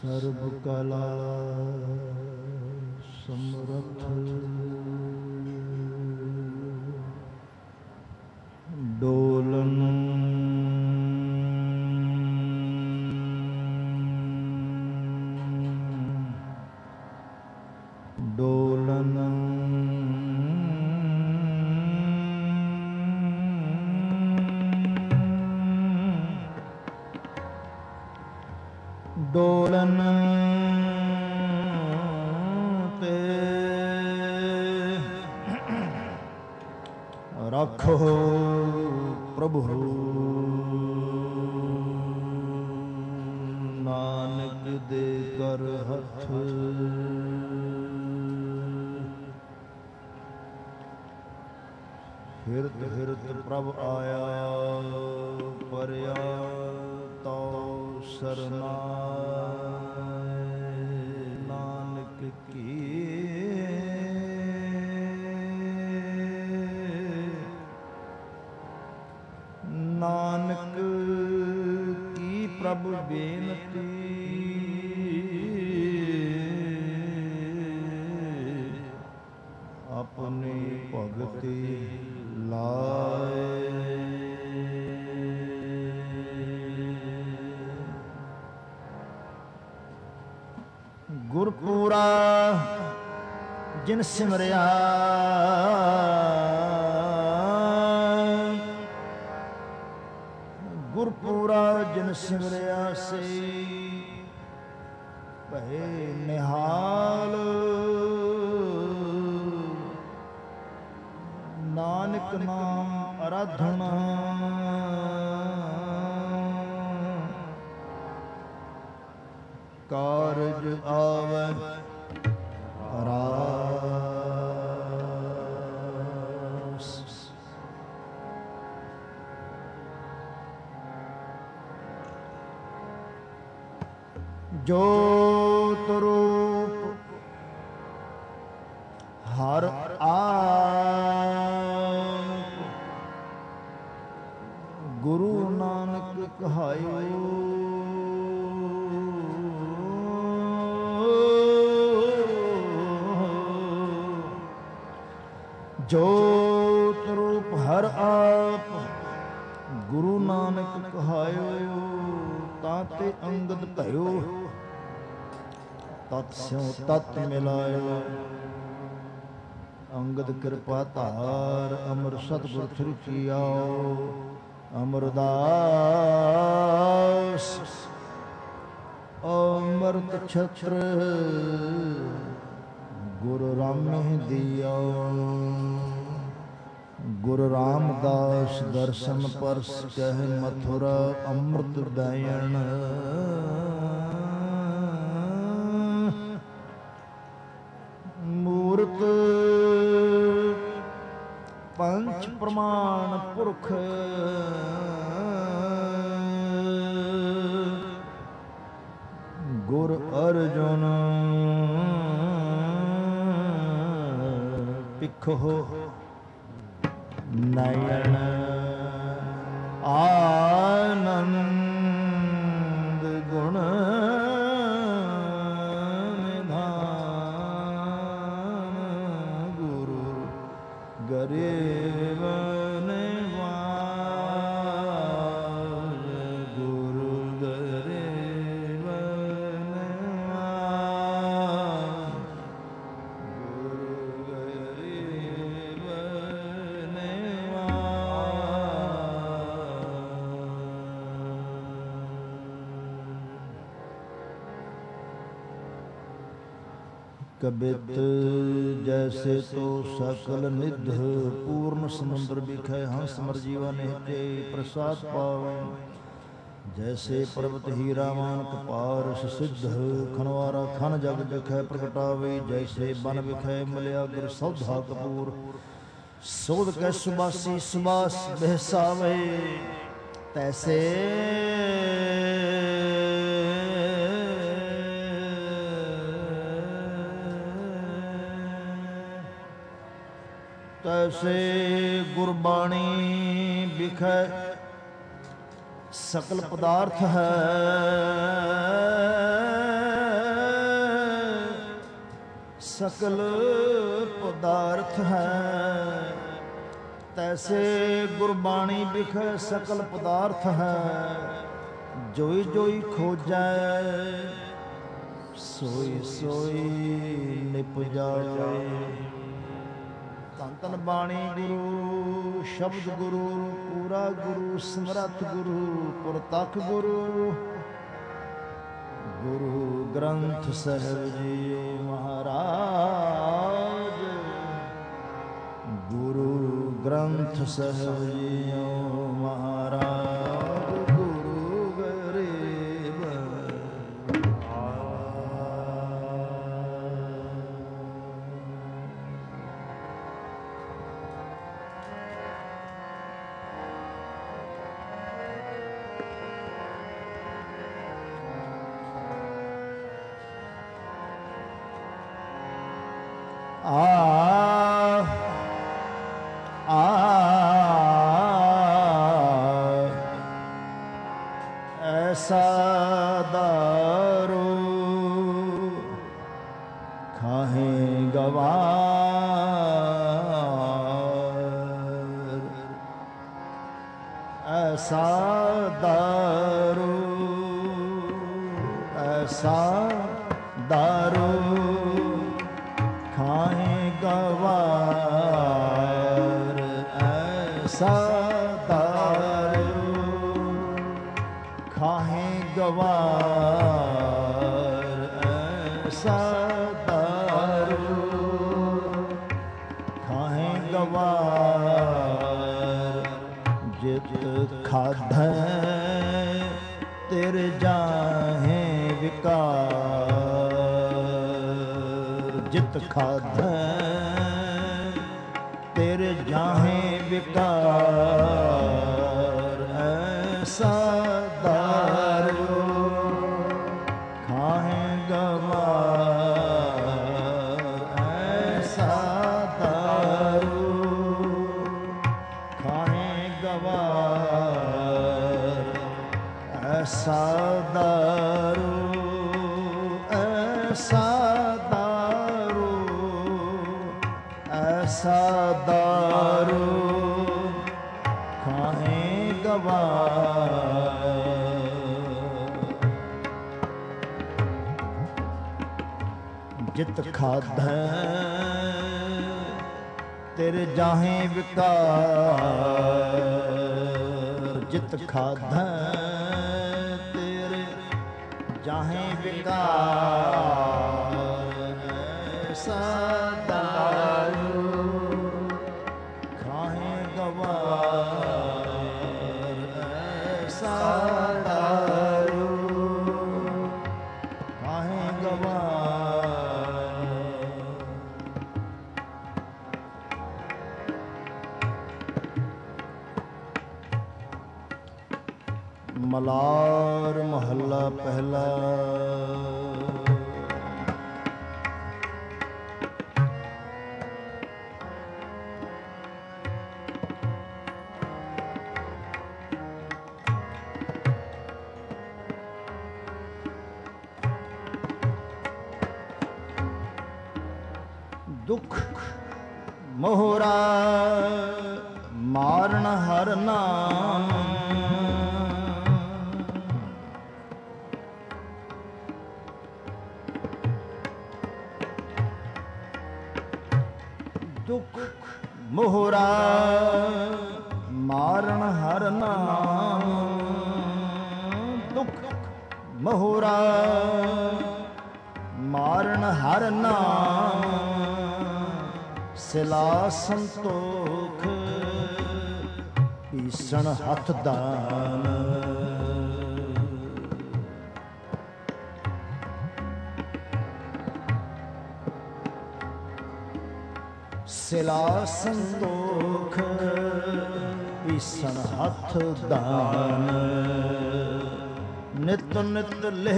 ਸਰਬ ਕਲਾ ਸਮਰਥ ਡੋਲਨ ਡੋਲਨ ਡੋਲਨ ਤੇ ਰੱਖੋ ਪ੍ਰਭੂ ਨਾਨਕ ਦੇ ਕਰ ਹੱਥ ਹਿਰਦ ਹਿਰਦ ਪ੍ਰਭ ਆਇਆ ਪਰਿਆ ਤੋ ਸਰਨਾਏ ਨਾਨਕ ਕੀ ਨਾਨਕ ਕੀ ਪ੍ਰਭ ਬੇਨਤੀ ਆਪਣੀ ਭਗਤੀ ਲਾਏ ਗੁਰਪੂਰਾ ਜਿਨ ਸਿਮਰਿਆ ਗੁਰਪੂਰਾ ਜਿਨ ਸਿਮਰਿਆ ਸੇ ਭਏ ਨਿਹਾਲ ਨਾਨਕ ਨਾਮ ਅਰਾਧਨਾ ਕਾਰਜ ਆਵੈ ਰਾਸ ਜੋਤ ਰੂਪ ਹਰ ਆਪ ਗੁਰੂ ਨਾਨਕ ਕਹਾਇਓ ਜੋਤ ਰੂਪ ਹਰ ਆਪ ਗੁਰੂ ਨਾਨਕ ਕਹਾਇਓ ਤਾਂ ਤੇ ਅੰਗਦ ਭਇਓ ਤਤ ਸਿਉ ਤਤ ਮਿਲਾਇਓ ਅੰਗਦ ਕਿਰਪਾ ਧਾਰ ਅਮਰ ਸਤਿਗੁਰ ਥਿਰੁਚੀ ਆਓ ਅਮਰਦਾਸ ਅਮਰਤ ਛਤਰ ਗੁਰੂ ਰਾਮਹਿ ਦਿਓ ਗੁਰੂ ਰਾਮਦਾਸ ਦਰਸ਼ਨ ਪਰਸ ਕਹਿ ਮਥੁਰਾ ਅੰਮ੍ਰਿਤ ਦਇਣ ਮੂਰਤ ਪੰਚ ਪ੍ਰਮਾਣ ਪੁਰਖ ਗੁਰ ਅਰਜੁਨ ਪਿਖੋ ਨਯਨ ਆਨੰਦ ਗੁਣ ਨਿਧਾਨ ਗੁਰੂ ਗਰੀਬ ਨਿਵਾਜ ਗੁਰੂ ਗਰੀਬ ਨਿਵਾਜ ਗੁਰੂ ਗਰੀਬ कबित जैसे तो सकल निध पूर्ण समुद्र बिखै हंस मर जीवा निहते प्रसाद पावे जैसे पर्वत हीरा मानक पारस सिद्ध खनवारा खन जग बिखै प्रगटावे जैसे बन बिखै मिलया गुर सौधा कपूर सोध कै सुबासी सुबास बहसावे तैसे तैसे गुरबाणी बिखै सकल पदार्थ है सकल पदार्थ है। तैसे गुरबाणी बिखै सकल पदार्थ है। जोई जोई खोजै सोई सोई निप जाए। धन धन बाणी गुरु शब्द गुरु पूरा गुरु समरथ गुरु पुरतख गुरु। गुरु ग्रंथ साहिब जी महाराज। गुरु ग्रंथ साहिब जी महाराज। गुरु गरीब ऐसा दारू खाहे गवार। ऐसा दारू ऐसा दारू खाए गवार। ऐसा दारू खाए गवार। ऐसा दारू खाए गवार। जित खाधै तिर जाहे विकार। जित खाधै तिर जाहे विकार। ऐसा दारू खाए गवार। ऐसा दारू खाए गवार। ऐसा दारू ऐसा दारू ऐसा दारू खाए गवार। जित खाधै तिर जाहे विकार। जित खाधै तिर जाहे विकार। ऐसा दारू खाए गवार। ऐसा दारू खाए गवार। मलार महला पहला। दुख मोहरा मारन हर नाम। दुख मोहरा मारन हर नाम। दुख मोहरा मारन हर नाम। सिला संतोख ईसण हथ दान। सिला संतोख ईसण हथ दान। नित नित ले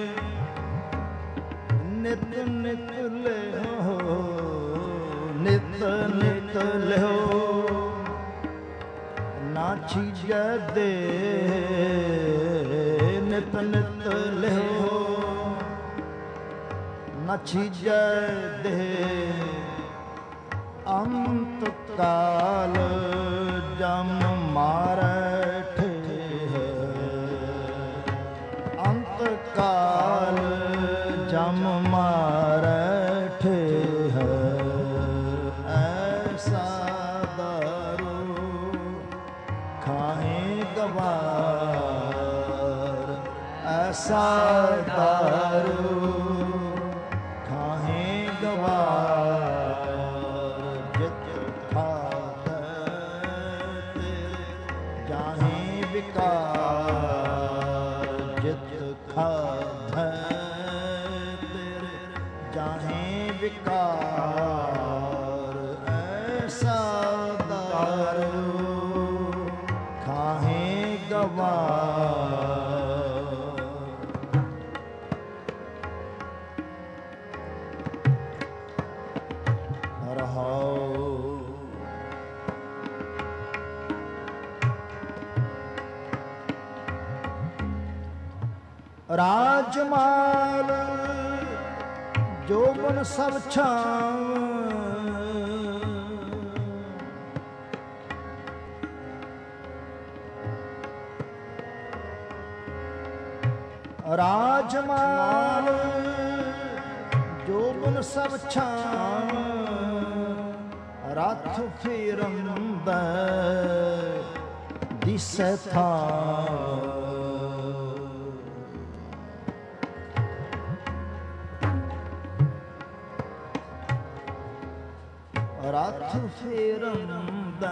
नित नित ले नित नित लिहो ना छीजै दे। नित नित लिहो न छीजै देह अंत काल जम मारै ठेह अंत काल जम मारै ठेह ऐसा दारू खाए गवार ऐसा दारू खाए गवार जित खाते जाहे विकार जित खाते जाहे विकार ऐसा दारू खाहे गवार राजमाल जोबन सब छाव राजमाल जोबन सब छाव रथ फेरंद दिसै था रथ फेरंद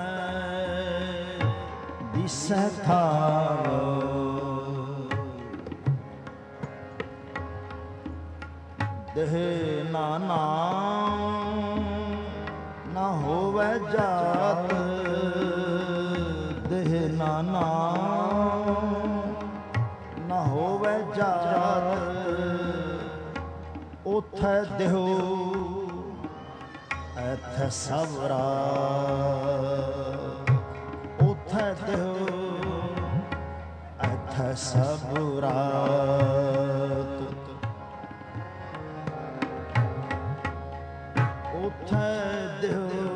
दिसै था देह नाना न होवै जात देह नाना न होवै जात उथै देहो ऐथै सबरा उथै देहो ऐथै सबरा उथै देहो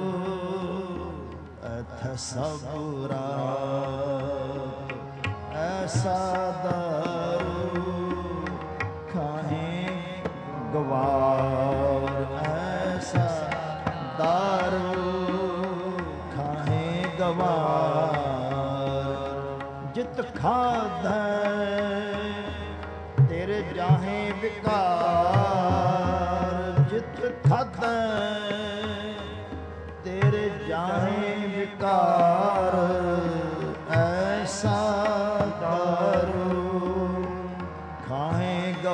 ऐथै सबरा ऐसा दारू खाए गवार ऐसा दारू खाए गवार जित खाधै तेरे जाहे विकार जित खाधै तेरे जाहे विकार ऐसा दारू खाए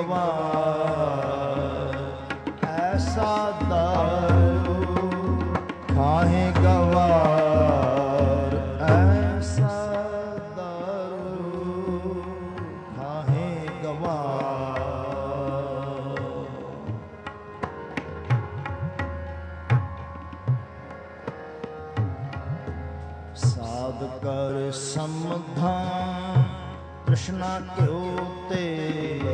गवार ऐसा दारू खाए गवार ऐसा दारू खाए गवार साध कर समधान तृष्णा क्यों तेल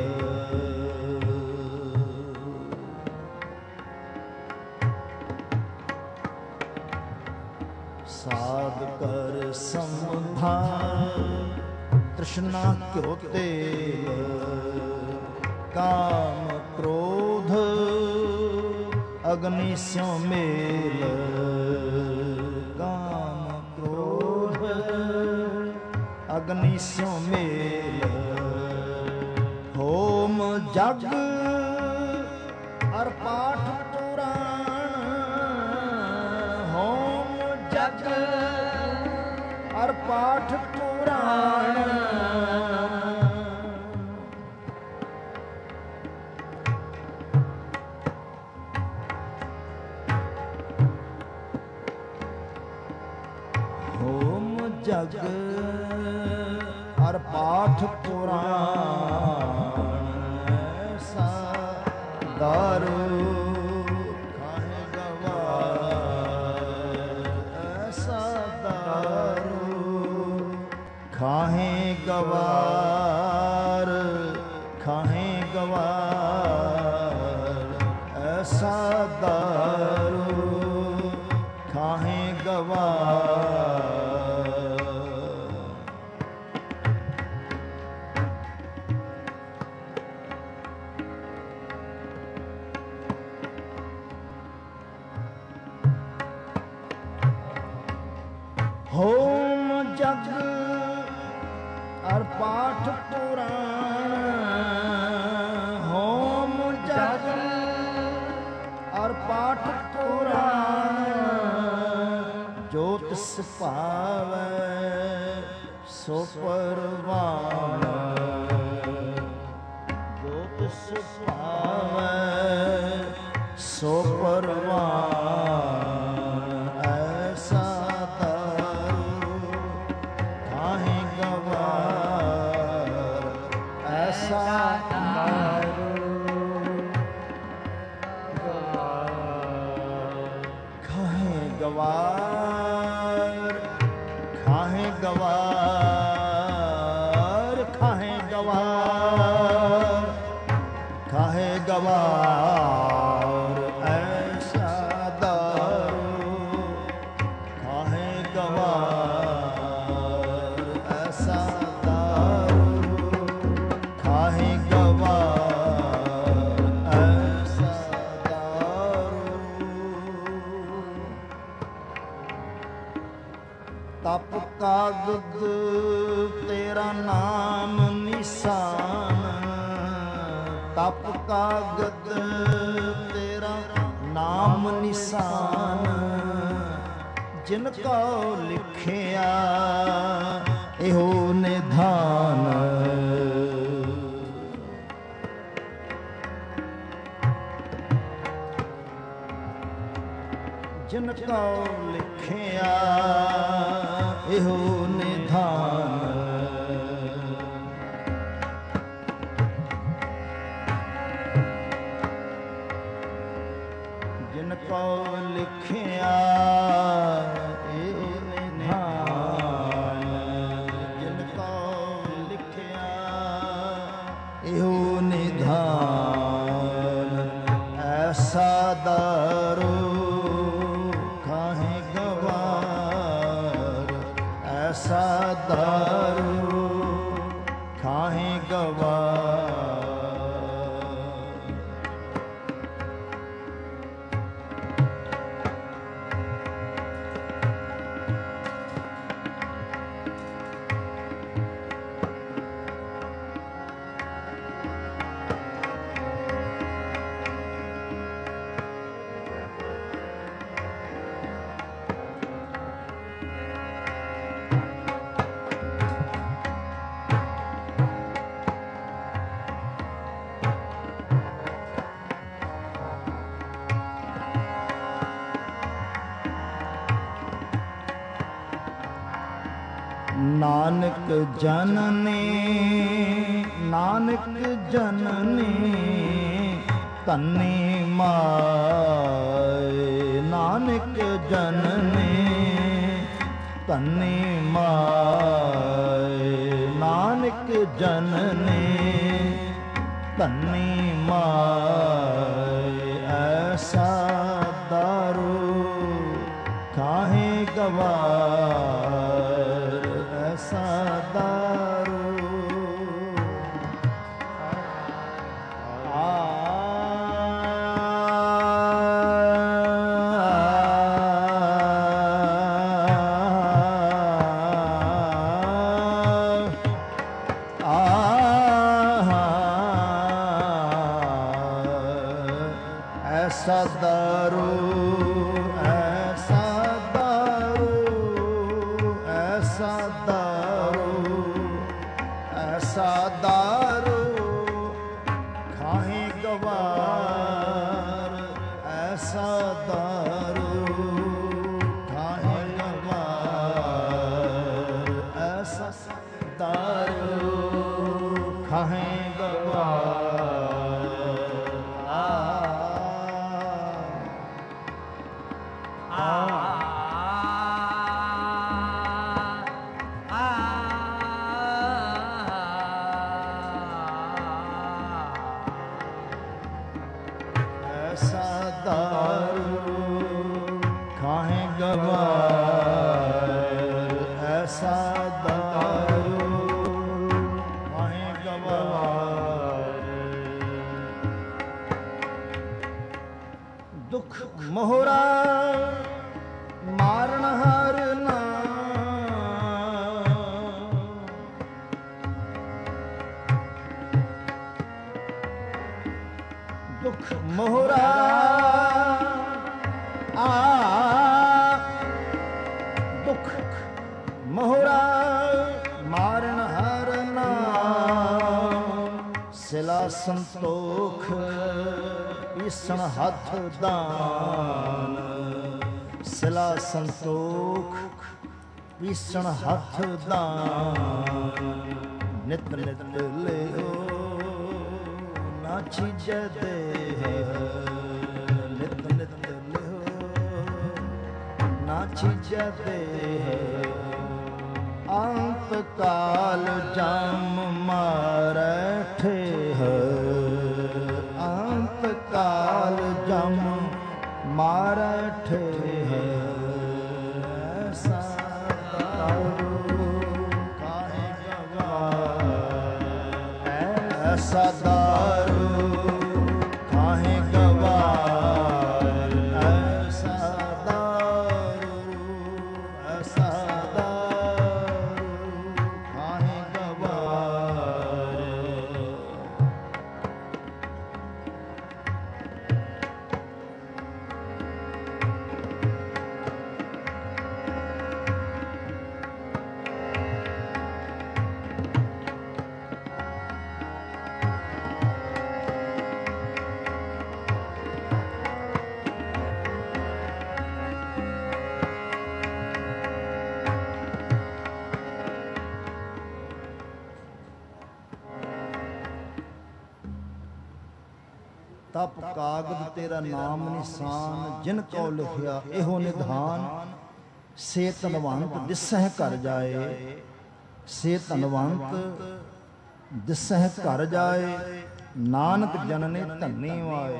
साध कर समधान तृष्णा क्यों तेल काम क्रोध अग्नि स्यों मेल काम क्रोध अग्नि स्यों मेल होम जग अर पाठ पुराण होम जग अर पाठ पुराण होम जग अर पाठ पुराण ऐसा दारू खाए गवार ऐसा दारू खाए गवार खाए गवार जग और पाठ पुराण, होम जग और पाठ पुराण, जो तिस भावै सो परवान, जो तिस भावै सो परवान, ऐसा दारू काहे गवार, ऐसा दारू काहे गवार, काहे गवार, काहे गवार, काहे गवार, ऐसा दारू काहे गवार, ऐसा दारू काहे गवार, ऐसा दारू। तप कागद तेरा नाम निशान, तप कागद तेरा नाम निशान, जिनको लिखिया एहो निधान, जिनको लिखिया एहो निधान, जिनको लिखिया एहो निधान, जिनको लिखिया एहो निधान, ऐसा दारू काहे गवार, ऐसा दारू काहे गवार। नानक जननी, नानक जननी तन्नी माए, नानक जननी तन्नी माए, नानक जननी तन्नी माए, ऐसा दारू काहे गवार, ऐसा दारू ऐसा दारू, ऐसा दारू, ऐसा दारू, ऐसा दारू काहे गवार, ऐसा दारू काहे गवार, ऐसा दारू काहे गवार। ऐसा दारू काहे गवार, ऐसा दारू काहे गवार। दुख मोहरा मारण हर नाम, ਮੋਹਰਾ ਦੁੱਖ ਮੋਹਰਾ ਮਾਰਨ ਹਰ ਨਾਮ ਸਿਲਾ ਸੰਤੋਖ ਪੀਸਣ ਹੱਥ ਦਾਨ ਸਿਲਾ ਸੰਤੋਖ ਪੀਸਣ ਹੱਥ ਦਾਨ ਨਿਤ ਨਿਤ ਲਿਓ ਨਾ ਚੀਜੈ ਦੇਹ ਨਿਤ ਨਿਤ ਲਿਓ ਨਾ ਚੀਜੈ ਦੇਹ ਅੰਤ ਕਾਲ ਜਮ ਮਾਰੈ ਠੇਹ ਅੰਤ ਕਾਲ ਜਮ ਮਾਰੈ ਠੇਹ ਐਸਾ ਦਾਰੂ ਕਾਹੇ ਗਵਾਰ ਐਸਾ ਦਾਰੂ ਕਾਹੇ ਗਵਾਰ ਤਪ ਕਾਗਦ ਤੇਰਾ ਨਾਮ ਨਿਸ਼ਾਨ ਜਿਨ ਕਉ ਲਿਖਿਆ ਇਹੋ ਨਿਧਾਨ ਸੇ ਧਨਵੰਤ ਦਿਸਹਿ ਘਰ ਜਾਏ ਸੇ ਧਨਵੰਤ ਦਿਸਹਿ ਘਰ ਜਾਏ ਨਾਨਕ ਜਨਨੇ ਧੰਨੀ ਵਾਏ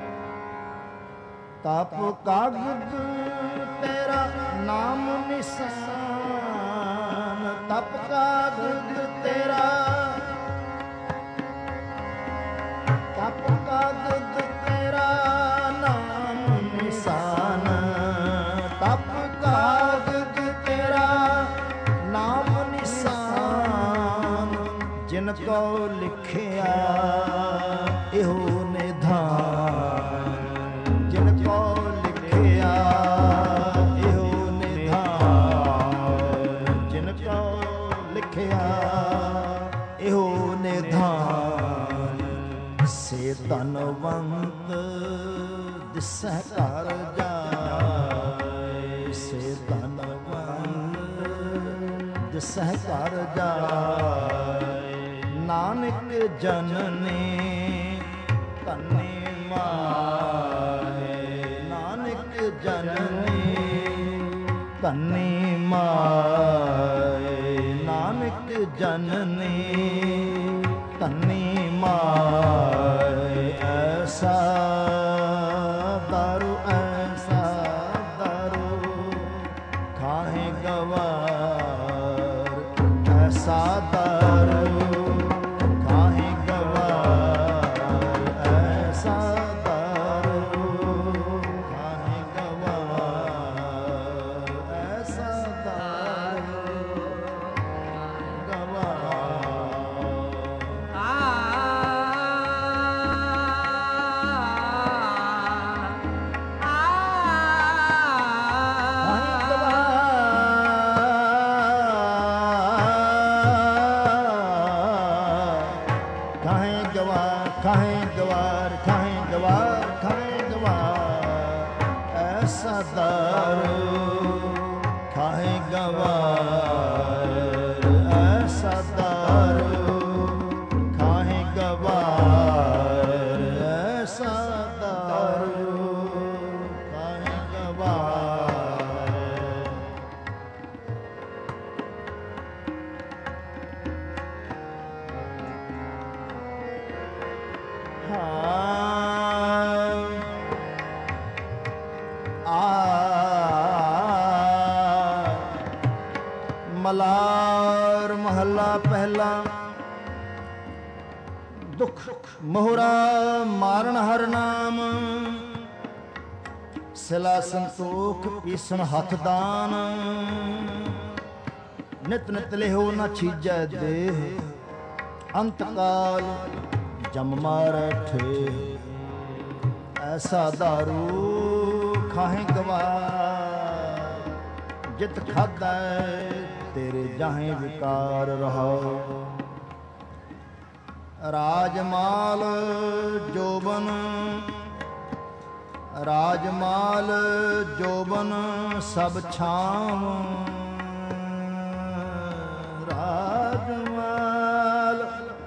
ਤਪ ਕਾਗਦ ਤੇਰਾ ਨਾਮ ਨਿਸ਼ਾਨ ਤਪ ਕਾਗਦ ਤੇਰਾ ਤਪ ਕਾਗਦ ਤੇਰਾ ਨਾਮ ਨਿਸ਼ਾਨ ਤਪ ਕਾਗਦ ਤੇਰਾ ਨਾਮ ਨਿਸ਼ਾਨ ਜਿਨ ਕਉ ਲਿਖਿਆ ਇਹੋ ਨਿਧਾਨ ਜਿਨ ਕਉ ਲਿਖਿਆ ਇਹੋ ਨਿਧਾਨ ਜਿਨ ਕਉ ਲਿਖਿਆ ਇਹੋ ਨਿਧਾਨ ਸੇ ਧਨਵੰਤ ਦਿਸਹਿ ਘਰ ਜਾਏ ਸੇ ਧਨਵੰਤ ਦਿਸਹਿ ਘਰ ਜਾਏ ਨਾਨਕ ਜਨਨੀ ਧੰਨੀ ਮਾਹੇ ਨਾਨਕ ਜਨਨੀ ਧੰਨੀ ਮਾਹੇ ਨਾਨਕ ਜਨਨੀ ਧੰਨੀ ਮਾਏ ਐਸਾ ਦਾਰੂ ਖਾਹੇ ਗਵਾਰ ਐਸਾ ਦਾਰੂ ਖਾਹੇ ਗਵਾਰ ਐਸਾ ਦਾਰੂ ਖਾਹੇ ਗਵਾਰ ਐਸਾ ਦਾਰੂ ਗਵਾਰ ਮਲਾਰ ਮਹੱਲਾ ਪਹਿਲਾ। ਦੁੱਖ ਮੋਹਰਾ ਮਾਰਨ ਹਰ ਨਾਮ, ਸਿਲਾ ਸੰਤੋਖ ਪੀਸਣ ਹੱਥ ਦਾਨ। ਨਿਤ ਨਿਤ ਲਿਹੋ ਨਾ ਛੀਜੈ ਦੇਹ, ਅੰਤ ਕਾਲ ਜਮ ਮਾਰੈ ਠੇ। ਐਸਾ ਦਾਰੂ ਖਾਹੇ ਗਵਾਰ, ਜਿਤ ਖਾਧਾ ਤੇਰੇ ਜਾਹੇ ਵਿਕਾਰ ਰਹਾਓ। ਰਾਜਮਾਲ ਜੋਬਨ, ਰਾਜਮਾਲ ਜੋਬਨ ਸਭ ਛਾਮ, ਰਾਜਮਾਲ,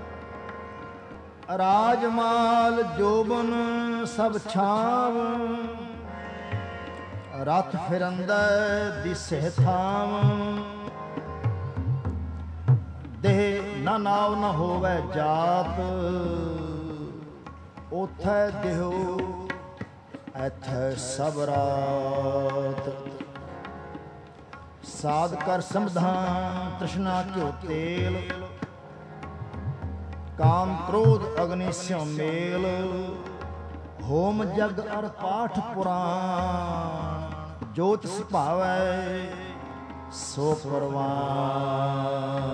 ਰਾਜਮਾਲ ਜੋਬਨ ਸਭ ਛਾਮ, ਰਥ ਫਿਰੰਦਾ ਦਿਸੇ ਥਾਮ, ਦੇਹ ਨਾ ਨਾਵ ਨ ਹੋਵੇ ਜਾਤ, ਉਥੈ ਦਿਹੋ ਐਥੈ ਸਭ ਰਾਤ। ਸਾਧ ਕਰ ਸਮਧਾਨ ਤ੍ਰਿਸ਼ਨਾ ਘਿਓ ਤੇਲ, ਕਾਮ ਕ੍ਰੋਧ ਅਗਨੀ ਸਿਉ ਮੇਲ, ਹੋਮ ਜਗ ਅਰ ਪਾਠ ਪੁਰਾਣ, ਜੋ ਤਿਸ ਭਾਵੈ ਸੋ ਪਰਵਾਨ।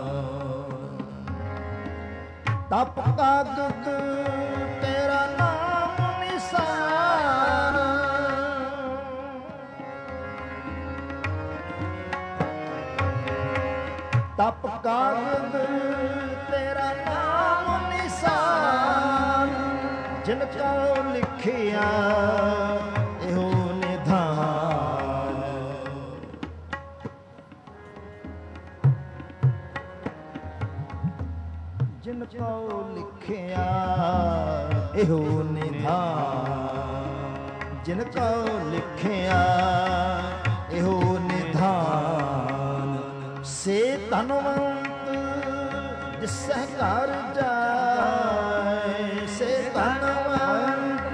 ਤਪ ਕਾਗਦ ਤੇਰਾ ਨਾਮ ਨਿਸ਼ਾਨ, ਤਪ ਕਾਗਦ ਤੇਰਾ ਨਾਮ ਨਿਸ਼ਾਨ, ਜਿਨ ਕਉ ਲਿਖਿਆ ਇਹੋ ਨਿਧਾਨ। ਜਿਨ ਕਉ ਲਿਖਿਆ ਇਹੋ ਨਿਧਾਨ, ਜਿਨ ਕਉ ਲਿਖਿਆ ਇਹੋ ਨਿਧਾਨ। ਸੇ ਧਨਵੰਤ ਜਿਸੈ ਘਰ ਜਾਏ, ਸੇ ਧਨਵੰਤ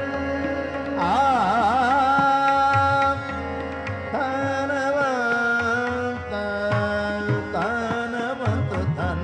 ਧਨਵੰਤ ਧਨਵੰਤ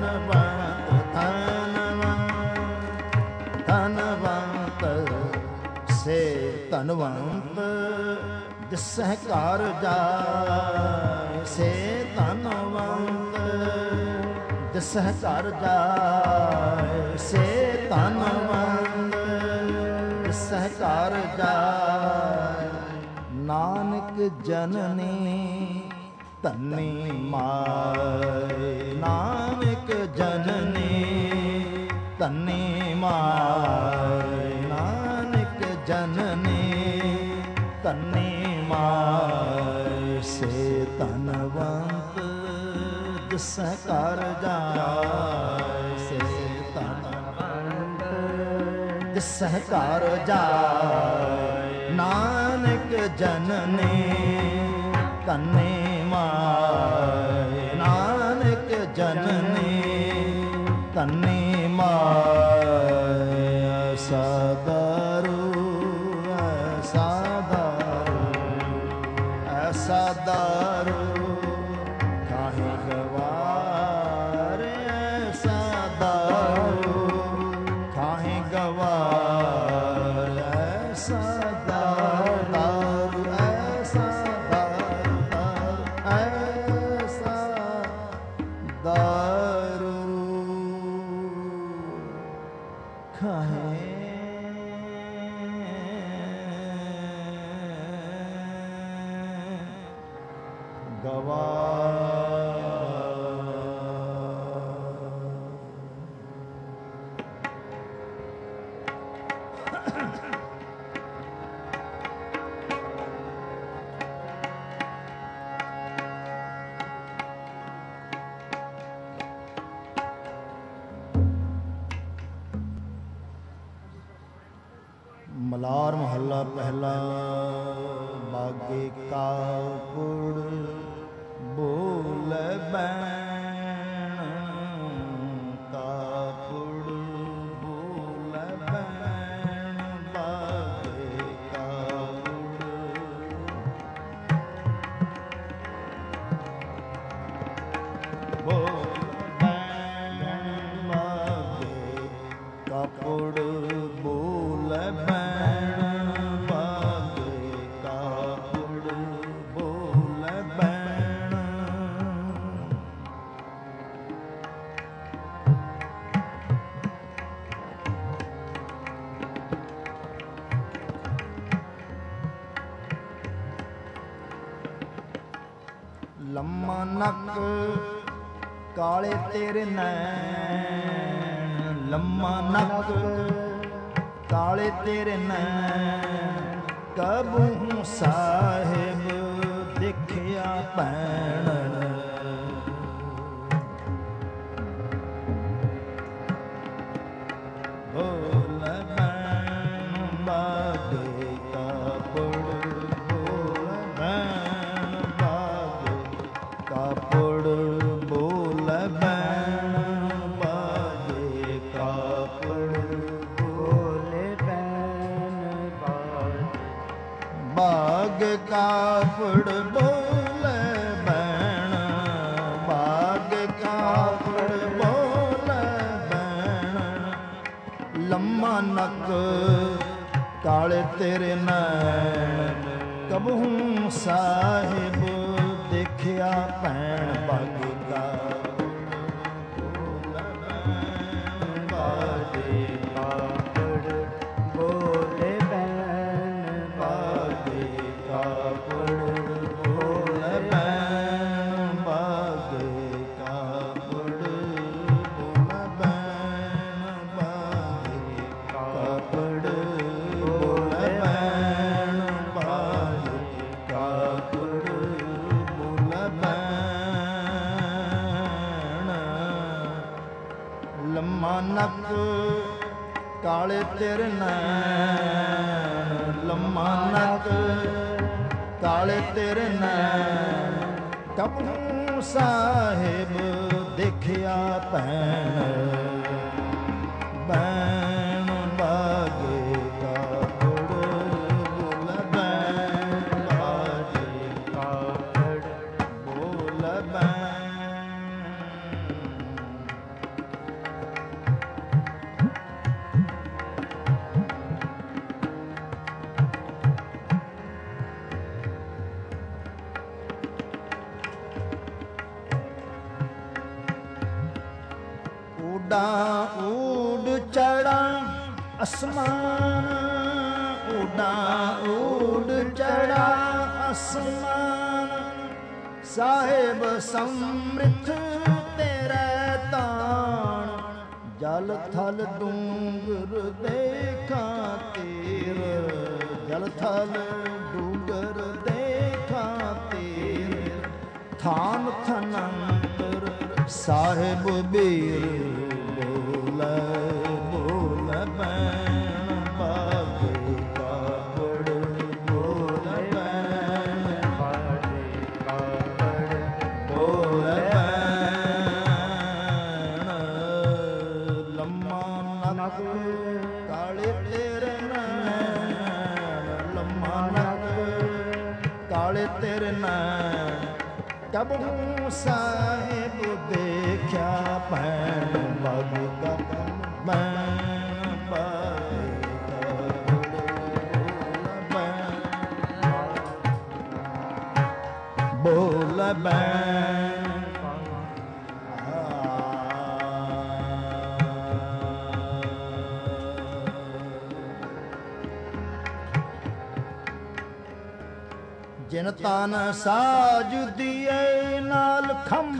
ਧਨਵੰਤ ਧਨਵੰਤ, ਸੇ ਧਨਵੰਤ ਜਿਸੈ ਘਰ ਜਾਏ, ਸੇ ਧਨਵੰਤ ਜਿਸੈ ਘਰ ਜਾਏ, ਸੇ ਧਨਵੰਤ ਜਿਸੈ ਘਰ ਜਾਏ। ਨਾਨਕ ਜਨਨੀ ਧੰਨੀ ਮਾਏ, ਨਾਨਕ ਜਨਨੀ ਧੰਨੀ ਮਾਏ, ਨਾਨਕ ਜਨਨੀ ਧੰਨੀ ਮਾਏ। ਸੇ ਧਨਵੰਤ ਜਿਸੈ ਘਰ ਜਾਏ, ਸੇ ਧਨਵੰਤ ਜਿਸੈ ਘਰ ਜਾਏ। ਨਾਨਕ ਜਨਨੀ ਧੰਨੀ ਮਾਏ, ਨਾਨਕ ਜਨਨੀ ਧੰਨੀ ਮਾਏ। ਐਸਾ ਦਾਰੂ, ਐਸਾ ਦਾਰੂ, ਐਸਾ ਦਾਰੂ ਕਾਹੇ ਗਵਾਰ, ਐਸਾ ਦਾਰੂ ਕਾਹੇ ਗਵਾਰ। ਐਸਾ ਦਾਰੂ, ਐਸਾ ਦਾਰੂ, ਐਸਾ ਦਾਰੂ ਕਾਹੇ ਗਵਾਰ। ਮਲਾਰ ਮਹੱਲਾ ਪਹਿਲਾ। ਬਾਗੇ ਕਾਪੁੜ ਬੋਲੇ ਬੈਣ, ਕਾਪੁੜ ਬੋਲੇ ਬੈਣ, ਬਾਗੇ ਕਾਪੁੜ ਬੋਲੇ ਬੈਣ, ਬਾਗੇ ਕਾਪੁੜ ਬੋਲੇ ਬੈਣ, ਬਾਗੇ ਕਾਪੁੜ ਬੋਲੇ ਬੈਣ। ਨੱਕ ਕਾਲੇ ਤੇਰੇ ਨੈਣ, ਲੰਮਾ ਨੱਕ ਕਾਲੇ ਤੇਰੇ ਨੈਣ, ਕਬਹੂ ਸਾਹਿਬ ਦੇਖਿਆ ਭੈਣ। ਬਾਗ ਕਾਪੜ ਬੋਲੇ ਬੈਣ, ਬਾਗ ਕਾਪੜ ਬੋਲੇ ਬੈਣ, ਲੰਮਾ ਨੱਕ ਕਾਲੇ ਤੇਰੇ ਨੈਣ, ਕਬਹੂ ਸਾਹਿਬ ਦੇਖਿਆ ਭੈਣ। ਬਾਗ ਨੱਕ ਕਾਲੇ ਤੇਰੇ ਨੈਣ, ਲੰਮਾ ਨੱਕ ਕਾਲੇ ਤੇਰੇ ਨੈਣ, ਕਬਹੂ ਸਾਹਿਬ ਦੇਖਿਆ ਭੈਣ। ਬੈਣ ਬਾਗੇ ਕਾਪੜ ਬੋਲ ਬੈਣ, ਬਾਗੇ ਕਾਪੜ ਬੋਲ ਬੈਣ। ਉਡਾਂ ਊਡ ਚੜਾਂ ਅਸਮਾਨ, ਉਡਾਂ ਊਡ ਚੜਾਂ ਅਸਮਾਨ, ਸਾਹਿਬ ਸਮ੍ਰਿਥ ਤੇਰੇ ਤਾਣ, ਜਲ ਥਲ ਡੂੰਗਰ ਦੇਖਾਂ ਤੀਰ, ਜਲ ਥਲ ਡੂੰਗਰ ਦੇਖਾਂ ਤੀਰ, ਥਾਨ ਥਨੰਤਰ ਸਾਹਿਬ ਬੀਰ, ਬੋਲੇ ਬੋਲੇ ਬੈਣ ਬਾਗੇ ਕਾਪੜ ਬੋਲੇ ਬੈਣ, ਬਾਗੇ ਕਾਪੜ ਬੋਲੇ ਬੈਣ, ਲੰਮਾ ਨੱਕ ਕਾਲੇ ਤੇਰੇ ਨੈਣ, ਲੰਮਾ ਨੱਕ ਕਾਲੇ ਤੇਰੇ ਨੈਣ, ਕਬਹੂ ਸਾਹਿਬ ਦੇਖਿਆ ਭੈਣ। ਬਾਗੇ ਕਾਪੜ ਬੈਣ, ਬਾਗੇ ਕਾਪੜ ਬੋਲ ਬੈਣ। ਜਿਨ ਤਨ ਸਾਜ ਦੀਏ ਨਾਲ ਖੰਭ,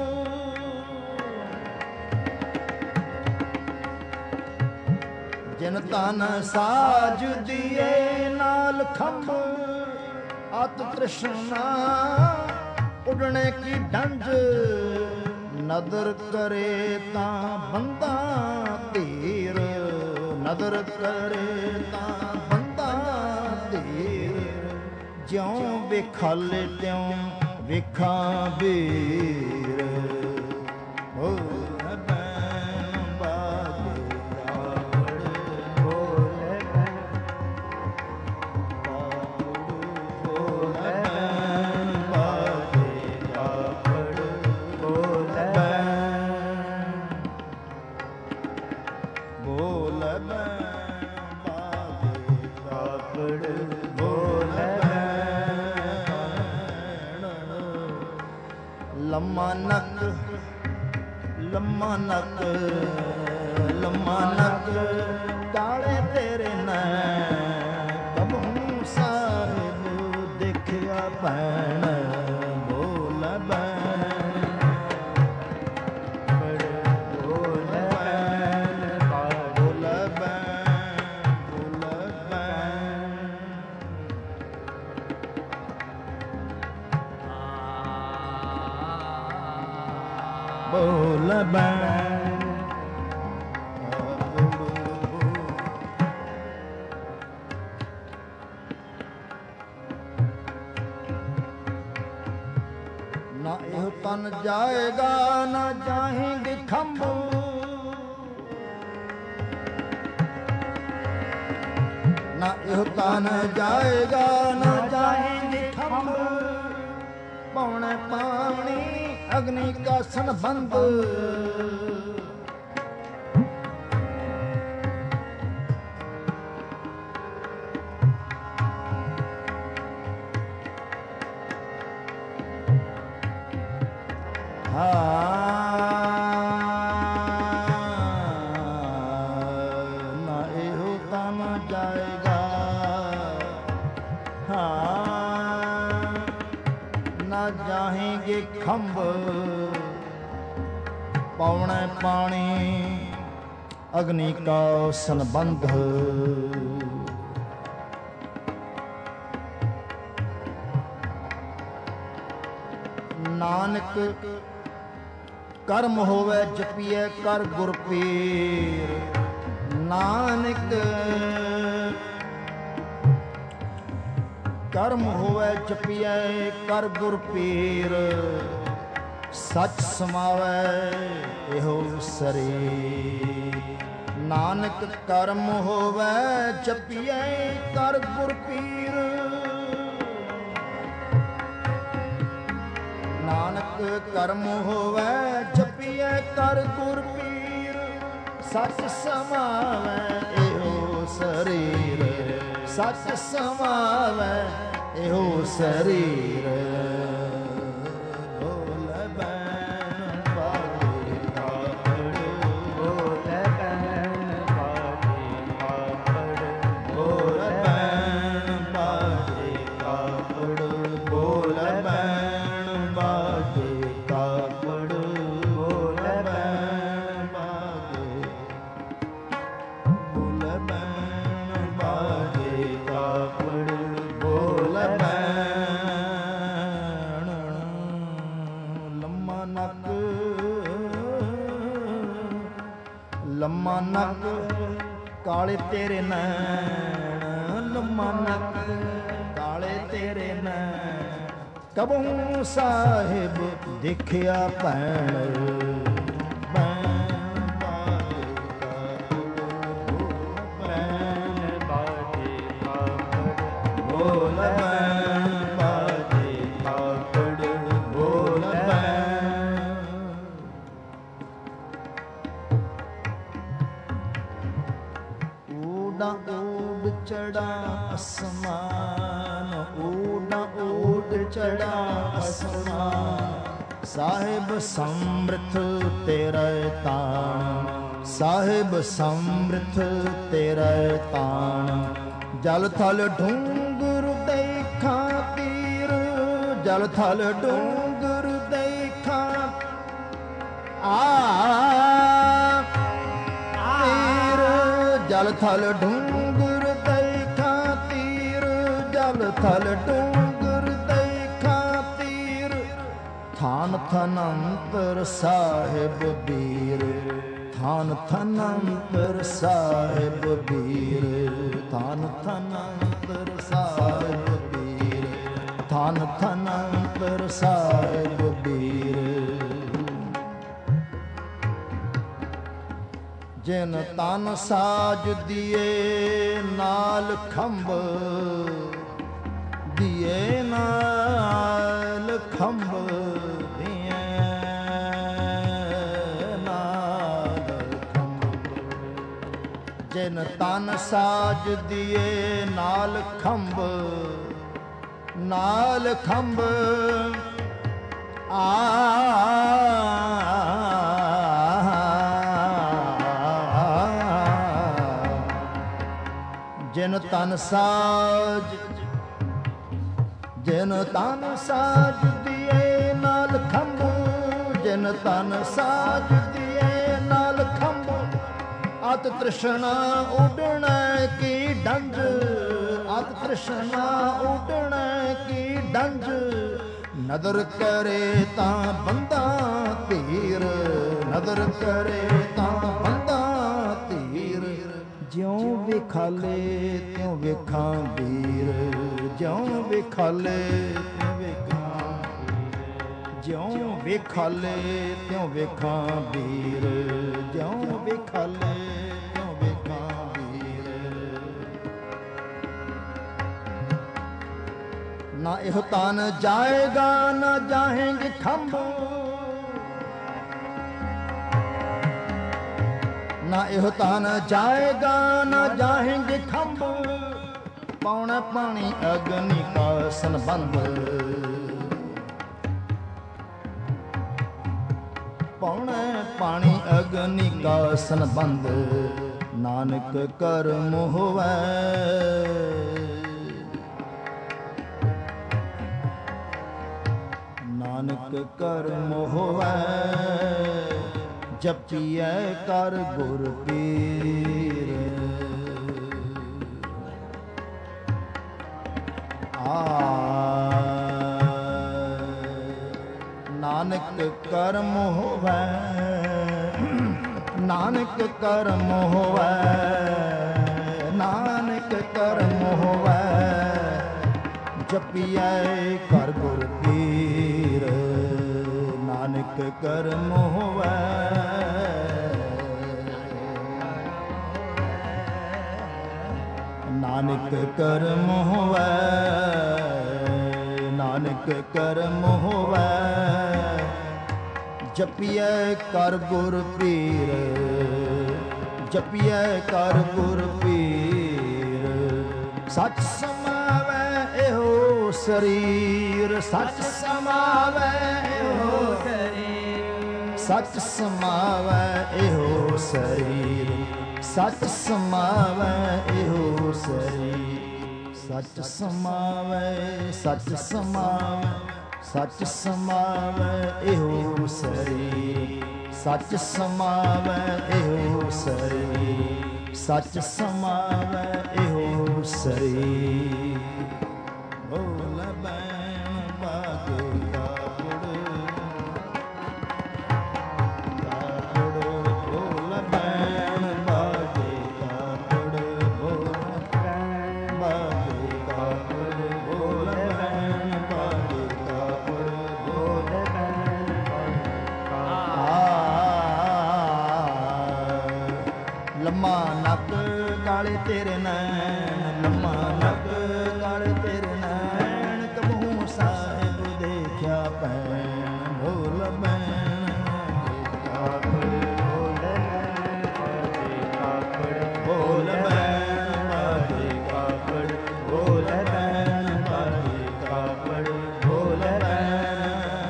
ਜਿਨ ਤਨ ਸਾਜ ਦੀਏ ਨਾਲ ਖੰਭ, ਅਤ ਤ੍ਰਿਸ਼ਨਾ ਉਡਣੇ ਕੀ ਡੰਜ, ਨਦਰ ਕਰੇ ਤਾਂ ਬੰਦਾ ਧੀਰ, ਨਦਰ ਕਰੇ ਤਾਂ ਬੰਦਾ ਧੀਰ, ਜਿਉਂ ਵਿਖਲ ਤਿਉਂ ਵਿਖਾਂ ਵੀਰ। ਹੋ ਲੰਮਾ ਨੱਕ, ਲੰਮਾ ਨੱਕ, ਲੰਮਾ ਨੱਕ ਕਾਲੇ ਤੇਰੇ ਨੈਣ, ਕਬਹੂ ਸਾਹਿਬ ਦੇਖਿਆ ਭੈਣ। ਬੋਲ ਬੈਣ ਬੋਲ ਬੈਣ ਨਾ ਇਹੋ ਤਨ ਜਾਏਗਾ ਨਾ ਜਾਹੇਂਗੇ ਖੰਭ ਨਾ ਇਹੋ ਤਨ ਜਾਏਗਾ ਨਾ ਜਾਹੇਂਗੇ ਖੰਭ ਪੌਣੇ ਪਾਣੀ ਅਗਨੀ ਕਾ ਸੰਬੰਧ ਨਾ ਇਹੋ ਤਨ ਜਾਏਗਾ ਨਾ ਜਾਹੇਂਗੇ ਖੰਭ ਪੌਣੇ ਪਾਣੀ ਅਗਨੀ ਕਾ ਸੰਬੰਧ ਨਾਨਕ ਕਰਮ ਹੋਵੇ ਜਪੀਐ ਕਰ ਗੁਰ ਪੀਰ ਨਾਨਕ ਕਰਮ ਹੋਵੇ ਜਪੀਐ ਕਰ ਗੁਰ ਪੀਰ ਸੱਚ ਸਮਾਵੈ ਇਹੋ ਸਰੀਰ ਨਾਨਕ ਕਰਮ ਹੋਵੇ ਜਪੀਐ ਕਰ ਗੁਰ ਪੀਰ ਨਾਨਕ ਕਰਮ ਹੋਵੇ ਜਪੀਐ ਕਰ ਗੁਰ ਪੀਰ ਸੱਚ ਸਮਾਵੈ ਇਹੋ ਸਰੀਰ ਸੱਚ ਸਮਾਵੈ ਇਹੋ ਸਰੀਰ ਲੰਮਾ ਨੱਕ ਕਾਲੇ ਤੇਰੇ ਨੈਣ ਲੰਮਾ ਨੱਕ ਕਾਲੇ ਤੇਰੇ ਨੈਣ ਕਬਹੂ ਸਾਹਿਬ ਦੇਖਿਆ ਭੈਣ ਚੜਾ ਅਸਮਾਨ ਊੜਾ ਊੜ ਚੜਾ ਅਸਮਾਨ ਸਾਹਿਬ ਸਮਰਥ ਤੇਰਾ ਤਾਣ ਸਾਹਿਬ ਸਮਰਥ ਤੇਰਾ ਤਾਣ ਜਲ ਥਲ ਢੂੰਗਰ ਦੇਖਾਂ ਤੀਰ ਜਲ ਥਲ ਢੂੰਗਰ ਦੇਖਾਂ ਤੀਰ ਜਲ ਥਲ ਢੂੰਗਰ ਦੇਖਾਂ ਤੀਰ ਜਲ ਥਲ ਢੂੰਗਰ ਦੇਖਾਂ ਤੀਰ ਥਾਨ ਥਨੰਤਰ ਸਾਹਿਬ ਬੀਰ ਥਾਨ ਥਨੰਤਰ ਸਾਹਿਬ ਬੀਰ ਥਾਨ ਥਨੰਤਰ ਸਾਹਿਬ ਬੀਰ ਥਾਨ ਥਨੰਤਰ ਸਾਹਿਬ ਬੀਰ ਜਿਨ ਤਨ ਸਾਜ ਦੀਏ ਨਾਲ ਖੰਭ ਦੀਏ ਨਾਲ ਖੰਭ ਦੀਏ ਨਾਲ ਖੰਭ ਜਿਨ ਤਨ ਸਾਜ ਦੀਏ ਨਾਲ ਖੰਭ ਨਾਲ ਖੰਭ ਜਿਨ ਤਨ ਸਾਜ ਜਿਨ ਤਨ ਸਾਜ ਦੀਏ ਨਾਲ ਖੰਭ ਜਿਨ ਤਨ ਸਾਜ ਦੀਏ ਨਾਲ ਖੰਭ ਅਤ ਤ੍ਰਿਸ਼ਨਾ ਉਡਣਾ ਕੀ ਡੰਜ ਅਤ ਤ੍ਰਿਸ਼ਨਾ ਉਡਣਾ ਕੀ ਡੰਜ ਨਦਰ ਕਰੇ ਤਾਂ ਬੰਦਾ ਧੀਰ ਨਦਰ ਕਰੇ ਤਾਂ ਬੰਦਾ ਧੀਰ। ਜਿਉਂ ਵਿਖਾਲੇ ਤਿਉਂ ਵੇਖਾਂ ਵੀਰ, ਜਿਉਂ ਵਿਖਾਲੇ ਤਿਉਂ ਵੇਖਾਂ ਵੀਰ, ਜਿਉਂ ਵਿਖਾਲੇ ਤਿਉਂ ਵੇਖਾਂ ਵੀਰ, ਜਿਉਂ ਵਿਖਾਲੇ ਤਿਉਂ ਵੇਖਾਂ ਵੀਰ। ਨਾ ਇਹ ਤਨ ਜਾਏਗਾ ਨਾ ਜਾਹੇਂਗੇ ਖੰਭ, ਨਾ ਇਹ ਤਨ ਜਾਏਗਾ ਨਾ ਜਾਹੇਂਗੇ ਖੰਭ। ਪੌਣਾ ਪਾਣੀ ਅਗਨੀ ਕਾ ਸੰਬੰਧ, ਪੌਣਾ ਪਾਣੀ ਅਗਨੀ ਕਾ ਸੰਬੰਧ। ਨਾਨਕ ਕਰਮ ਹੋਵੈ, ਨਾਨਕ ਕਰਮ ਹੋਵੈ। ਜਪੀਐ ਕਰ ਗੁਰ ਪੀਰ। ਨਾਨਕ ਕਰਮ ਹੋਵੈ, ਨਾਨਕ ਕਰਮ ਹੋਵੈ, ਨਾਨਕ ਕਰਮ ਹੋਵੈ। ਜਪੀਐ ਕਰ ਗੁਰ ਪੀਰ। ਨਾਨਕ ਕਰਮ ਹੋਵੈ, ਨਾਨਕ ਕਰਮ ਹੋਵੈ, ਨਾਨਕ ਕਰਮ ਹੋਵੈ। ਜਪੀਐ ਕਰ ਗੁਰ ਪੀਰ, ਜਪੀਐ ਕਰ ਗੁਰ ਪੀਰ। ਸੱਚ ਸਮਾਵੈ ਇਹੋ ਸਰੀਰ, ਸੱਚ ਸਮਾਵੈ ਇਹੋ ਸਰੀਰ, ਸੱਚ ਸਮਾਵੈ ਇਹੋ ਸਰੀਰ, ਸੱਚ ਸਮਾਵੈ ਇਹੋ ਸਰੀਰ। ਸੱਚ ਸਮਾਵੈ, ਸੱਚ ਸਮਾਵੈ, ਸੱਚ ਸਮਾਵੈ ਇਹੋ ਸਰੀਰ, ਸੱਚ ਸਮਾਵੈ ਇਹੋ ਸਰੀਰ, ਸੱਚ ਸਮਾਵੈ ਇਹੋ ਸਰੀਰ। ਬੋਲ ਬੈਣ ਬਾਗੇ ਕਾਪੜ, ਕਾਪੜ ਬੋਲ ਬੈਣ ਬਾਗੇ ਕਾਪੜ, ਬੋਲ ਬੈਣ ਬਾਗੇ ਕਾਪੜ, ਬੋਲ ਬੈਣ ਬਾਗੇ ਕਾਪੜ, ਬੋਲ ਬੈਣ ਬਾਗੇ। ਲੰਮਾ ਨੱਕ ਕਾਲੇ ਤੇਰੇ ਨੈਣ, ਲੰਮਾ ਨੱਕ ਕਾਲੇ ਤੇਰੇ ਨੈਣ। ਕਬਹੂ ਸਾਹਿਬ ਦੇਖਿਆ ਭੈਣ, ਬੋਲ ਬੈਣ ਕਾਪੜ, ਬੋਲ ਬੈਣ ਬਾਗੇ ਕਾਪੜ, ਬੋਲ ਬੈਣ ਬਾਗੇ ਕਾਪੜ, ਬੋਲ ਬੈਣ ਬਾਗੇ ਕਾਪੜ, ਬੋਲ ਬੈਣ।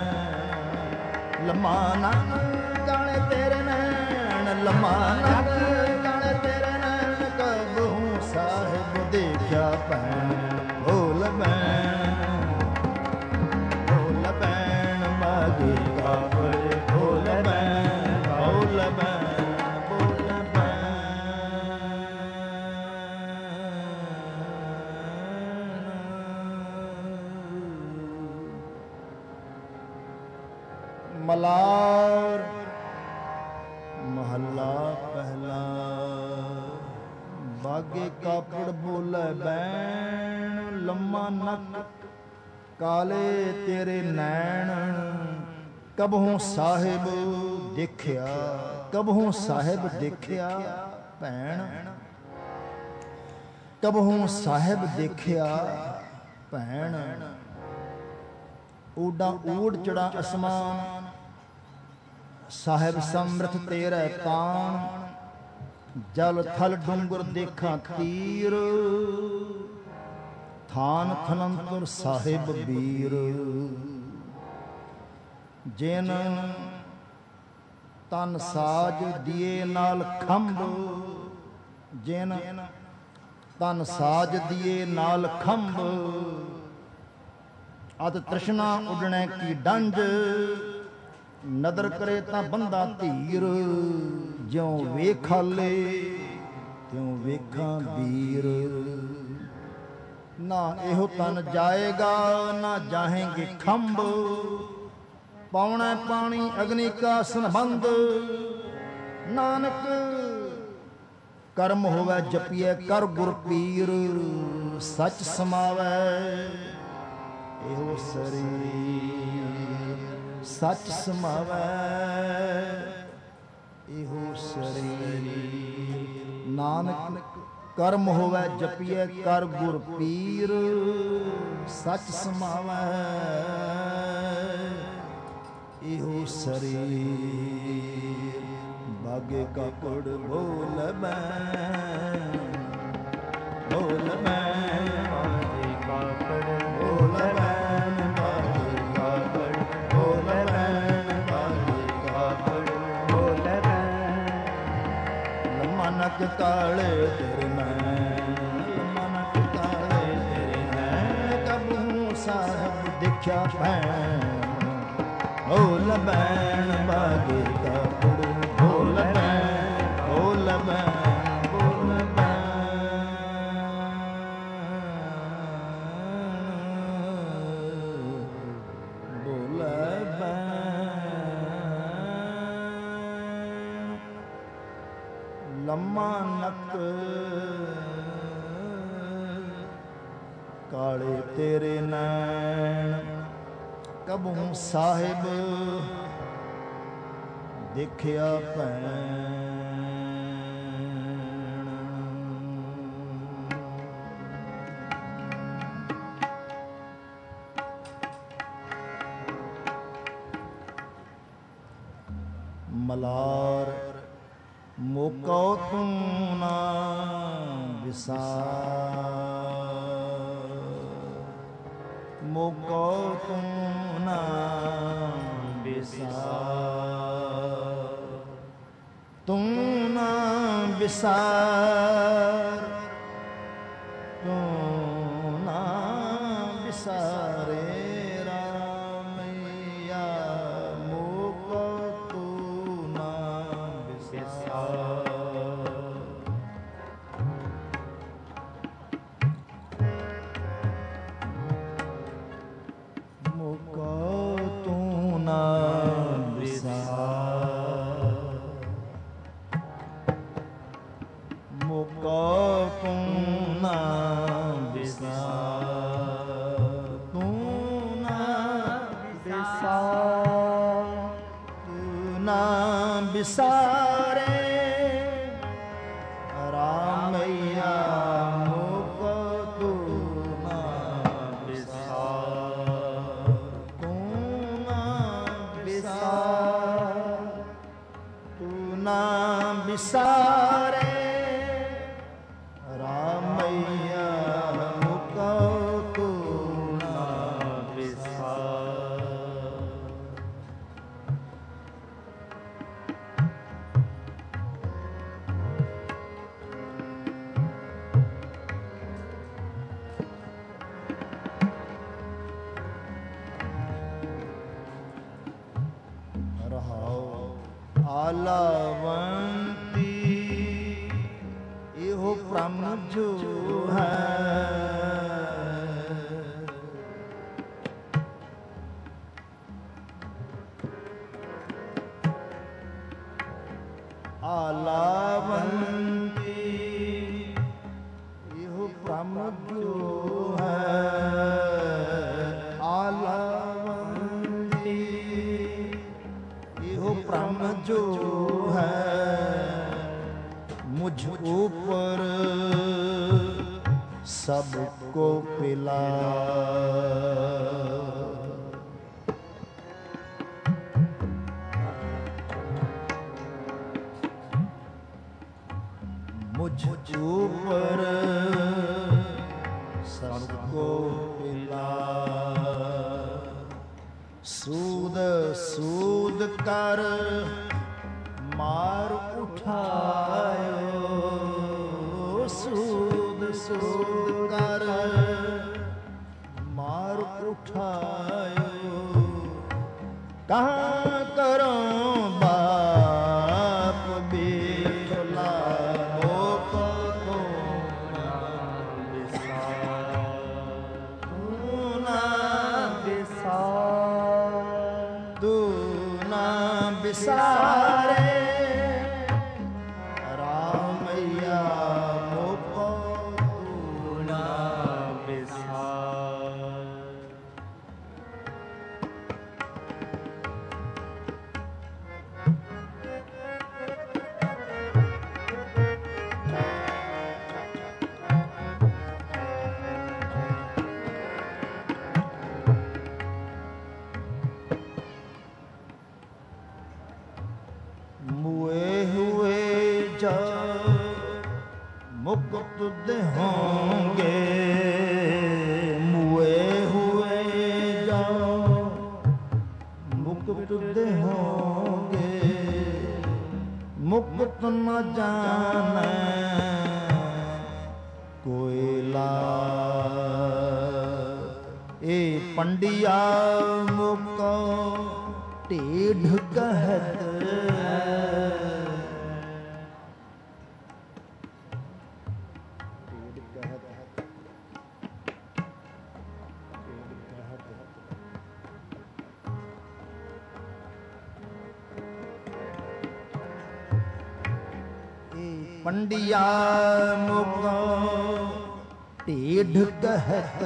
ਲੰਮਾ ਨੱਕ ਕਾਲੇ ਤੇਰੇ ਨੈਣ, ਲੰਮਾ ਨੱਕ ਕਾਲੇ ਤੇਰੇ ਨੈਣ। ਕਬਹੂ ਸਾਹਿਬ ਦੇਖਿਆ ਭੈਣ, ਬੋਲ ਬੈਣ, ਬੋਲ ਬੈਣ ਬਾਗੇ ਕਾਪੜ, ਬੋਲ ਬੈਣ, ਬੋਲ ਬੈਣ, ਬੋਲ ਬੈਣ। ਮਲਾਰ ਮਹੱਲਾ ਪਹਿਲਾ। ਬਾਗੇ ਕਾਪੜ ਬੋਲੇ ਬੈਣ, ਲੰਮਾ ਨੱਕ ਕਾਲੇ ਤੇਰੇ ਨੈਣ। ਕਬਹੂ ਸਾਹਿਬ ਦੇਖਿਆ, ਕਬਹੂ ਸਾਹਿਬ ਦੇਖਿਆ ਭੈਣ, ਕਬਹੂ ਸਾਹਿਬ ਦੇਖਿਆ ਭੈਣ। ਊਡਾ ਊੜ ਚੜਾ ਅਸਮਾਨ, ਸਾਹਿਬ ਸਮਰਥ ਤੇਰੇ ਤਾਣ। ਜਲ ਥਲ ਡੂੰਗਰ ਦੇਖਾਂ ਤੀਰ, ਥਾਨ ਥਨੰਤਰ ਸਾਹਿਬ ਬੀਰ। ਜਿਨ ਤਨ ਸਾਜ ਦੀਏ ਨਾਲ ਖੰਭ, ਜਿਨ ਤਨ ਸਾਜ ਦੀਏ ਨਾਲ ਖੰਭ। ਅਤ ਤ੍ਰਿਸ਼ਨਾ ਉਡਣੇ ਕੀ ਡੰਜ, ਨਦਰ ਕਰੇ ਤਾਂ ਬੰਦਾ ਧੀਰ। ਜਿਉਂ ਵੇਖਾਲੇ ਤਿਉਂ ਵੇਖਾਂ ਵੀਰ। ਨਾ ਇਹੋ ਤਨ ਜਾਏਗਾ ਨਾ ਜਾਹੇਂਗੇ ਖੰਭ। ਪੌਣਾ ਪਾਣੀ ਅਗਨੀ ਕਾ ਸੰਬੰਧ, ਨਾਨਕ ਕਰਮ ਹੋਵੇ ਜਪੀਏ ਕਰ ਗੁਰ ਪੀਰ, ਸਚ ਸਮਾਵੈ ਇਹੋ ਸਰੀਰ, ਸਚ ਸਮਾਵੈ ਇਹੋ ਸਰੀਰ। ਨਾਨਕ ਕਰਮ ਹੋਵੇ ਜਪੀਏ ਕਰ ਗੁਰ ਪੀਰ, ਸਚ ਸਮਾਵੈ ਇਹੋ ਸਰੀਰ। ਬਾਗੇ ਕਾਕੜ ਬੋਲ ਮੈਂ, ਬੋਲ ਮੈਂ ਬਾਗੇ ਕਾਕੜ ਬੋਲ ਮੈਂ, ਬਾਗੇ ਕਾਕੜ ਬੋਲ ਮੈਂ, ਬਾਗੇ ਕਾਕੜ ਬੋਲ ਮੈਂ। ਲੰਮਾ ਨਕ ਕਾਲੇ ਤੇਰੇ ਮੈਂ, ਲੰਮਾ ਨਕ ਕਾਲੇ ਤੇਰੇ ਮੈਂ, ਕਬੂ ਸਾਹਿਬ ਦੇਖਿਆ ਭੈਣ ਬੋਲ ਬੈਣ ਬਾਗੇ ਕਾਕੜ ਬੋਲ ਬੈਣ, ਬੋਲ ਬੈਣ, ਬੋਲ ਬੈਣ, ਬੋਲ ਬੈਣ। ਲੰਮਾ ਨੱਕ ਕਾਲੇ ਤੇਰੇ ਨੈਣ, ਕਬੂ ਸਾਹਿਬ ਦੇਖਿਆ ਭੈਣ। ਮਲਾਰ ਮੋਕੋ ਤੂੰ ਨਾ ਵਿਸਾਰ, ਮੋਕੋ ਤੂੰ ਨਾ ਵਿਸਾਰ, ਤੂੰ ਨਾ ਵਿਸਾਰ, ਤੂੰ ਨਾ ਵਿਸਾਰੇ ਰਾਮਈਆ, ਮੋਕੋ ਤੂੰ ਨਾ ਵਿਸਾਰ। ਮੋਕੋ ਤੂੰ ਨਾ ਵਿਸਾਰ, ਮੋਕੋ ਤੂੰ ਨਾ ਵਿਸਾਰ, ਤੂੰ ਨਾ ਵਿਸਾਰ, ਤੂੰ ਨਾ ਵਿਸਾਰੇ ਰਾਮਈਆ, ਮੋਕੋ ਤੂੰ ਨਾ ਵਿਸਾਰ, ਤੂੰ ਨਾ ਵਿਸਾਰ, ਤੂੰ ਨਾ ਵਿਸਾਰੇ ਰਾਮਈਆ, ਮੋਕੋ ਤੂੰ ਨਾ ਵਿਸਾਰ। ਰਹਾਉ ਆਲਾਵੰਤੀ ਇਹੋ ਭ੍ਰਮ ਜੋ ਹੈ, ਆਲਾਵੰਤੀ ਇਹੋ ਭ੍ਰਮ ਜੋ ਹੈ, ਆਲਾਵੰਤੀ ਇਹੋ ਭ੍ਰਮ ਜੋ ਹੈ। मुझ ऊपर सबको पिला, मुझ ऊपर सबको पिला, सूद सूद कर मार उठायो, सूद सूद कर मार उठायो। कहाँ करूं बाप बेटला, मोको तो ना विसार, तू ਮੁਏ ਹੁਏ ਜਾ ਮੁਕਤ ਦੇਹੋਂਗੇ, ਮੁਏ ਹੁਏ ਜਾ ਮੁਕਤ ਦੇਹੋਂਗੇ, ਮੁਕਤ ਨ ਜਾਣੈ ਕੋਈ ਲਾਗ। ਏ ਪੰਡਿਆ ਮੁਕੋ ਢੇਢ ਕਹਿਤ, ਪੰਡਿਆ ਮੁਕੋ ਢੇਢ ਕਹਿਤ,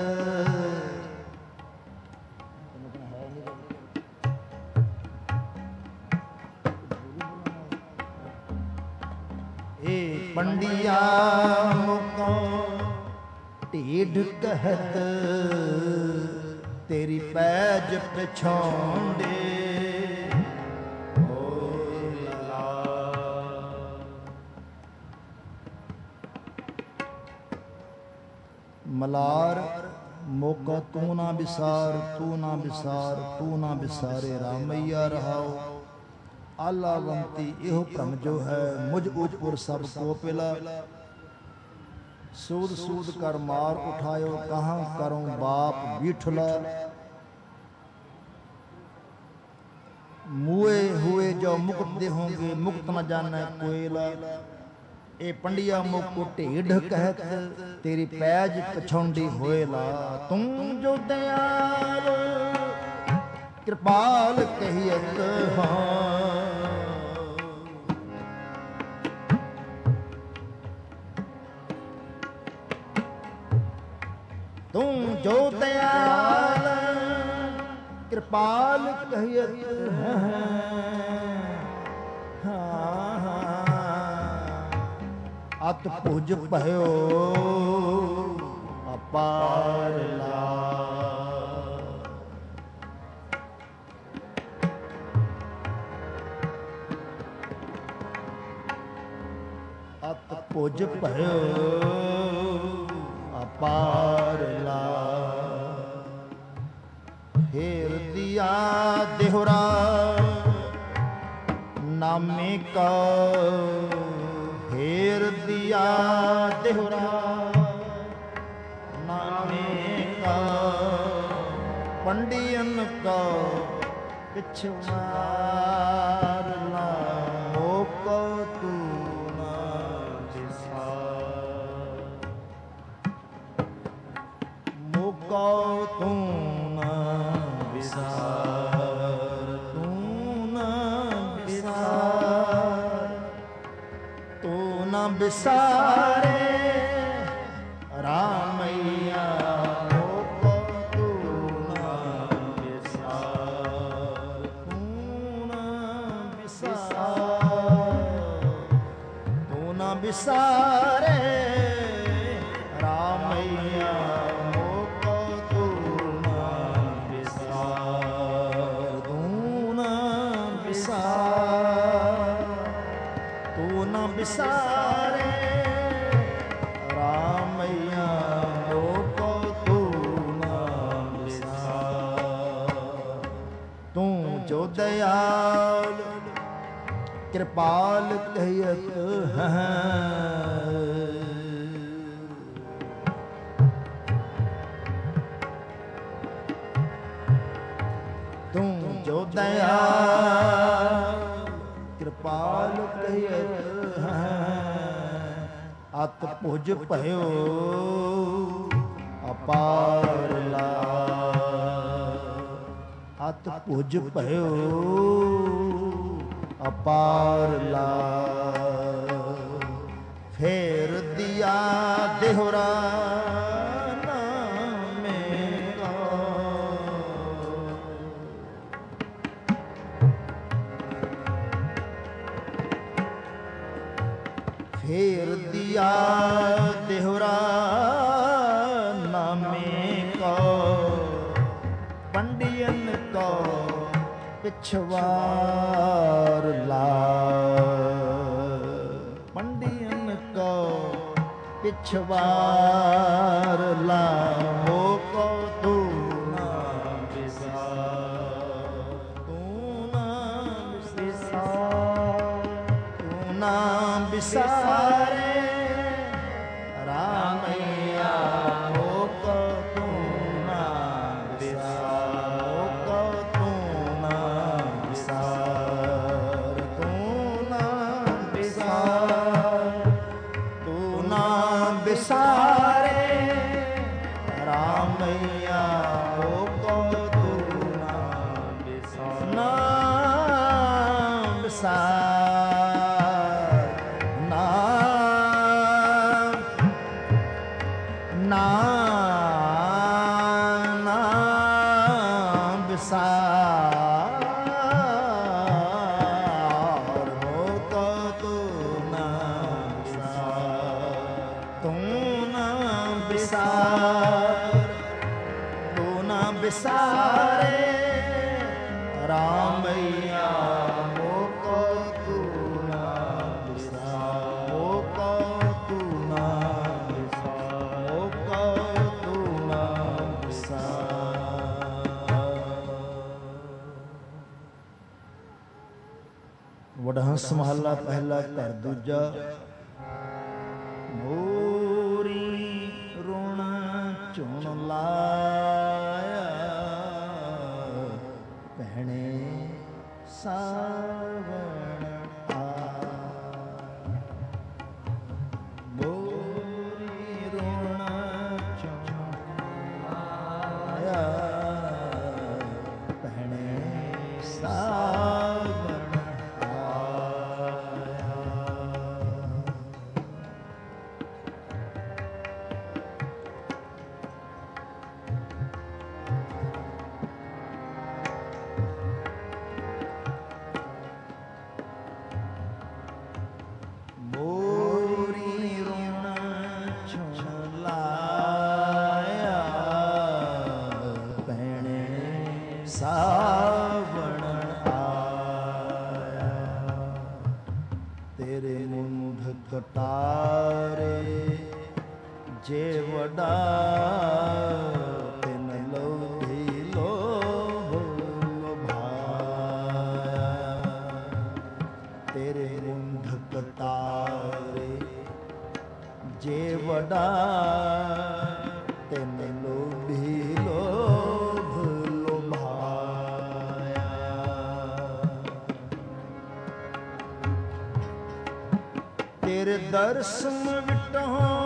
ਏ ਪੰਡਿਆ ਮੁਕੋ ਢੇਢ ਕਹਿਤ, ਤੇਰੀ ਪੈਜ ਪਿਛਾਉਂਦੇ ਮਲਾਰ ਮੋਕਾ ਤੂੰ ਨਾ ਵਿਸਾਰ, ਤੂੰ ਨਾ ਵਿਸਾਰ, ਤੂੰ ਨਾ ਵਿਸਾਰੇ ਰਾਮਈਆ ਰਹਾਓ। ਆਲਾਵੰਤੀ ਇਹੋ ਭ੍ਰਮ ਜੋ ਹੈ ਮੁਝ ਉਪਰ ਸਭ ਕੋ ਪਿਲਾ, ਸੂਦ ਸੂਦ ਕਰ ਮਾਰ ਉਠਾਇਓ ਕਹਾਂ ਕਰੂੰ ਬਾਪ ਬੀਠਲਾ। ਮੁਏ हुए जो मुक्त देहोंगे, मुक्त न जाना कोयला। ए पंडिया मुको ढेढ़ कहत, तेरी पैज पछौंडी होएला। तुम जो दयाल कृपाल कहियत हाँ, तुम जो दयाल कृपाल कहियत अत भुज भयो अपार ला। अत भुज भयो अपार ला। फेर दिया देहरा नामे का, फेर दिया देहरा नामे का। पंडियन का पिछवार ला। मोको तू ना विसार, मोको तू ना विसार, तू ना विसार, तू ना विसारे रामैया। मोको तू ना विसार, तू ना विसार, तू ना विसारे रामैया। मोको तू ना विसार, तू ना विसार, तू ना विसारे रामैया। मोको तू ना विसार। तू जो दयाल कृपाल कहियत है, तू जो दयाल कृपाल कहियत है। अत भुज भयो अपार ला। अत भुज भयो अपार ला। फेर दिया देहरा नामे का। फेर दिया देहरा नामे का। पंडियन को पिछवार ला। पिछवार लामो को तू ना बिसार, तू ना बिसार, तू ना बिसारे रामैया हो को तू ना बिसार, हो को तू ना बिसार, तू ना बिसार, तू ना बिसारे रामैया हो को तू ना बिसार, ना बिसार, ना ना ना बिसार हो तो तू ना बिसार, तू ना बिसार, तू ना बिसारे रामैया हो को तू ना बिसार, हो को तू ना बिसार, हो को तू ना बिसार। वडहंस महला पहला घर दूजा। मोरी रुण चुन लाया भैणे सावण आया, मोरी रुण चुन लाया भैणे सावण आया। मोरी रुण चुन लाया भैणे सावण आया, तेरे मुंढ कटारे जे वडा तिन लोभी लोभ लुभाया, तेरे मुंढ कटारे जे वडा तिन लोभी लोभ लुभाया। तेरे दर्शन विटों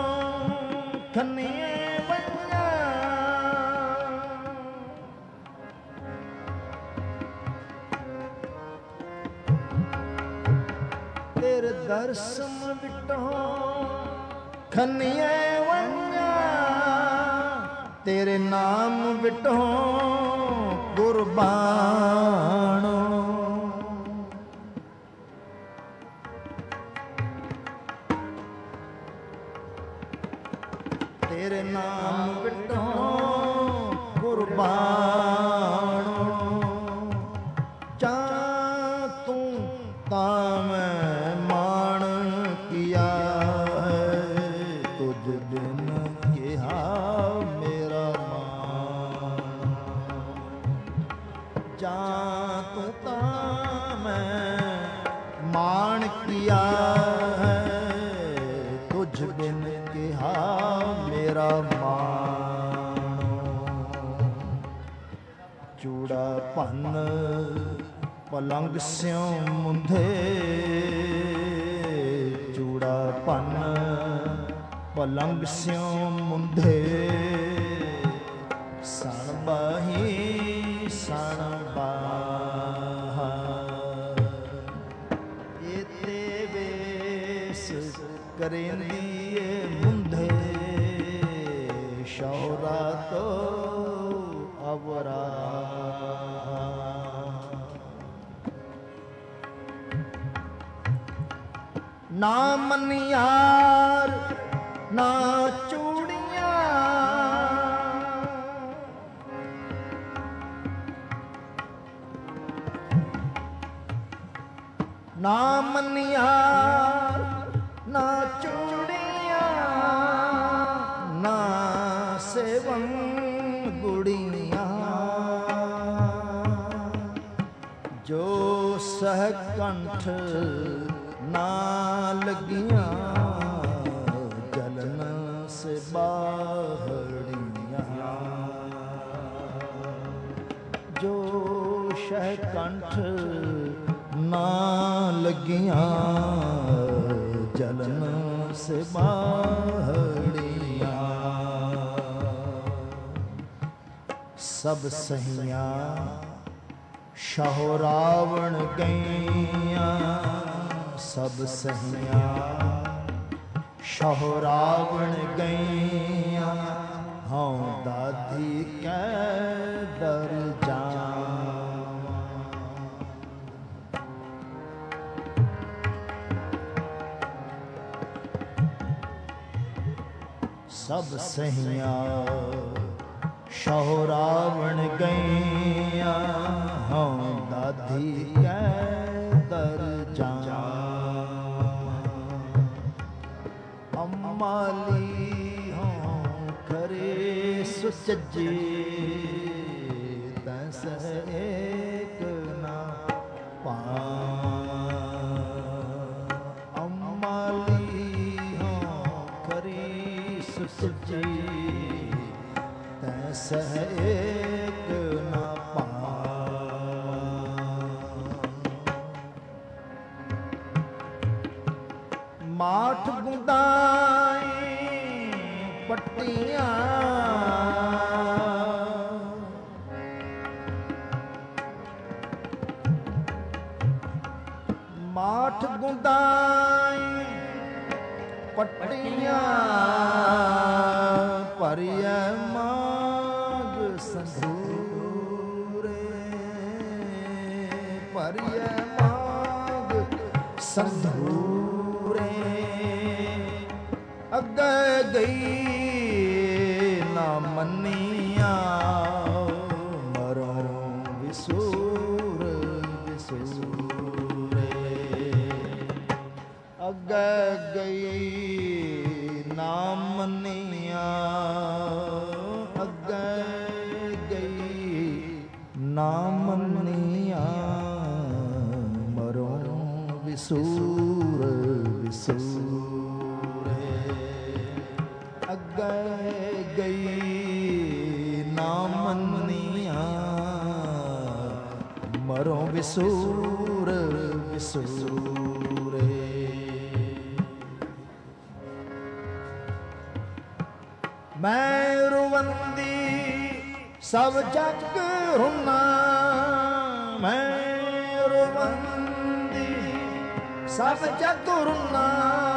खनिए वन्या, तेरे दर्शन विटों खनिए वन्या, तेरे नाम विटों कुर्बानो, तेरे नाम विटों कुर्बानो, चा तू ताम मान किया है, तुझ बिन किया मेरा मान, जा तू ताम मान किया है, तुझ बिन किया मेरा मान। चूड़ा पन पलंग स्यों मुंधे, चूड़ा पन पलंग स्यों मुंधे, सण बाही सण बाहा, एते वेस करेंदिए मुंधे, शौरा तो अवरा। ना मनियार ना चूड़ियां, ना मनियार ना चूड़ियां, ਸੇਵਨ ਗੁੜੀਆਂ ਜੋ ਸਹਿ ਕੰਠ ਨਾ ਲੱਗੀਆਂ ਜਲਨ ਸੇ ਬਾਹੜੀਆਂ ਜੋ ਸਹਿ ਕੰਠ ਨਾ ਲੱਗੀਆਂ ਜਲਨ ਸੇ ਬਾਹੜੀਆਂ ਸਭ ਸਹੀਆਂ ਸ਼ਾਹੋ ਰਾਵਣ ਗਈਆਂ ਸਭ ਸਹੀਆਂ ਸ਼ਾਹੋ ਰਾਵਣ ਗਈਆਂ ਹਉ ਦਾਦੀ ਕੈ ਦਰ ਜਾਵਾਂ ਸਭ ਸਹੀਆਂ ਸ਼ਾਹੋ ਰਾਵਣ ਗਈਆਂ ਹਉ ਦਾਦੀ ਕੈ ਦਰ ਜਾਵਾਂ ਅੰਮਾਲੀ ਹਉ ਖਰੇ ਸੁਚੱਜੇ ਤੈਸ ਏਕ ਨਾ ਅੰਮਾਲੀ ਹਉ ਖਰੇ ਸੁਚੱਜੇ ਸਹ ਏਕ ਨਾ ਪਾਵਾਂ ਮਾਠ ਗੁੰਦਾਈ ਪੱਟੀਆਂ ਮਾਠ ਗੁੰਦਾਈ ਪੱਟੀਆਂ ਭਰੀਐ ਸੰਧੂਰੇ ਭਰੀਐ ਮਾਗ ਸੰਧੂਰੇ ਅੱਗੇ ਗਈ ਨਾ ਮੰਨੀਆਂ ਮਰੋਂ ਵਿਸੂਰ ਵਿਸੂਰੇ ਅੱਗੇ ਗਈ ਨਾ ਮੰਨੀਆਂ ਅੱਗੇ ਨਾ ਮੰਨੀਆਂ ਮਰੋਂ ਵਿਸੂਰ ਵਿਸੂਰੇ ਅੱਗੇ ਗਈ ਨਾ ਮੰਨੀਆਂ ਮਰੋਂ ਵਿਸੂਰ ਵਿਸੂਰੇ ਮੈਂ ਰੁਵੰਦੀ ਸਭ ਜਗ ਰੁਨਾ ਮੈਂ ਰੁਵੰਦੀ ਸਭ ਜਗ ਰੁਨਾ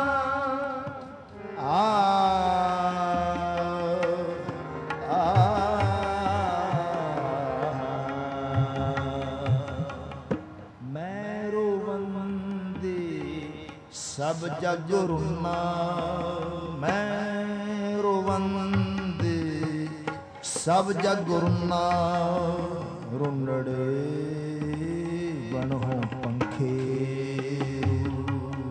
ਮੈਂ ਰੁਵੰਦੀ ਸਭ ਜਗ ਰੁਨਾ ਮੈਂ ਰੁਵੰਦੀ ਸਭ ਜਗ ਰੁਨਾ ਰੁੰਨੜੇ ਬਣਹੁ ਪੰਖੇਰੂ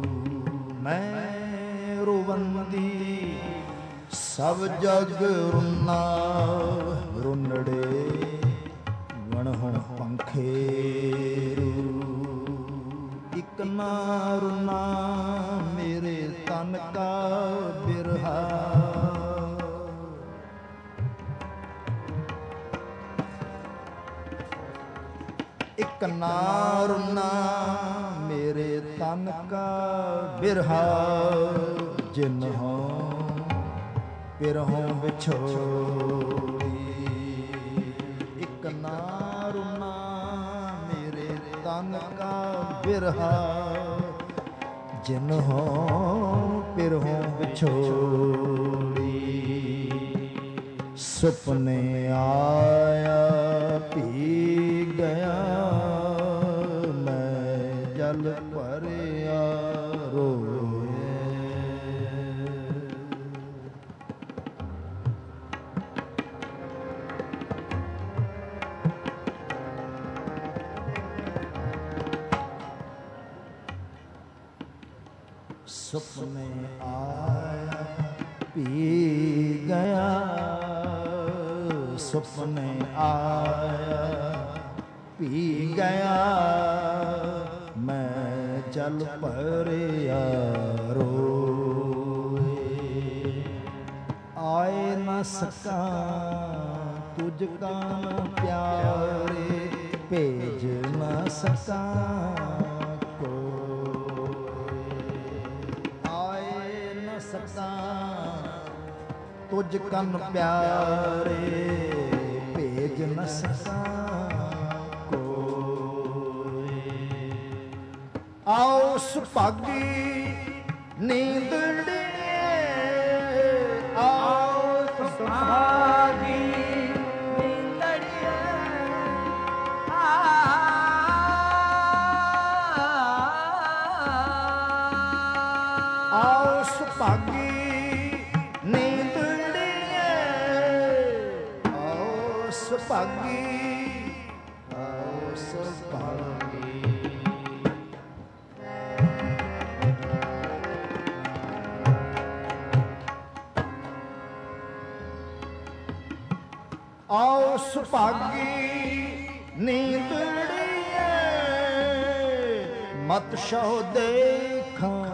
ਮੈਂ ਰੁਵੰਦੀ ਸਭ ਜਗ ਰੁਨਾ ਰੁੰਨੜੇ ਬਣਹੁ ਪੰਖੇਰੂ ਇਕ ਨਾ ਰੁਨਾ ਮੇਰੇ ਤਨ ਕਾ ਬਿਰਹਾ ਇਕ ਨਾ ਰੁਨਾ ਮੇਰੇ ਤਨ ਕਾ ਬਿਰਹਾ ਜਿਨਹੁ ਪਿਰਹੁ ਵਿਛੋੜੀ ਇਕ ਨਾ ਰੁਨਾ ਮੇਰੇ ਤਨ ਕਾ ਬਿਰਹਾ ਜਿਨਹੁ ਪਿਰਹੁ ਵਿਛੋੜੀ ਸੁਪਨੇ ਆਇਆ ਪੀ ਗਿਆ ਮੈਂ ਜਲ ਭਰਿਆ ਰੋਏ ਸੁਪਨੇ ਆਇਆ ਪੀ ਗਿਆ ਸੁਪਨੇ ਆਇਆ, ਪੀ ਗਿਆ ਮੈਂ ਜਲ ਭਰਿਆ ਰੋਏ। ਆਏ न सकां तुझ कान प्यारे, भेज न सकां कोई। आए न सकां तुझ कन प्यारे, भेज न सकां कोई। आओ सुभागी नींदड़े, आओ सुभागी नींदड़े, आओ सुभागी नींदड़े, आओ सुभागी, आओ सुभागी। आओ सुभागी नींदड़िए, मत शो देखां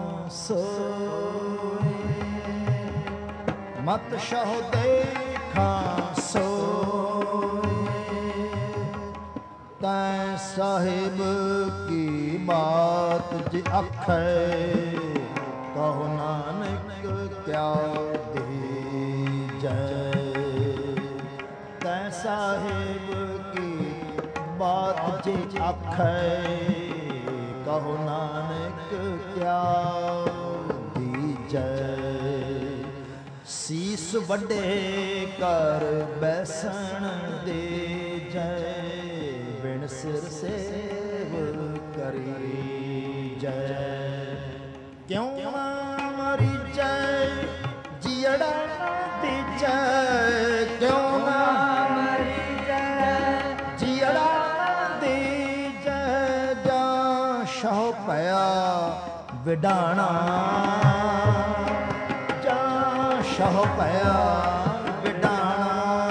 सोए, मत शो देखां सोए। तैं साहिब की बात जे आखे, कहो नानक क्या दीजै। तैं साहिब की बात जे आखे, कहो नानक क्या दीजै। सीस वड्डे कर बैसन दे जय, बिन सिर सेव करी जय। क्यों ना मरी जय जियड़ा दीजै, क्यों ना मरी जय जियड़ा दीजै। जा शह पया विडाणा, जा शह पया विडाणा।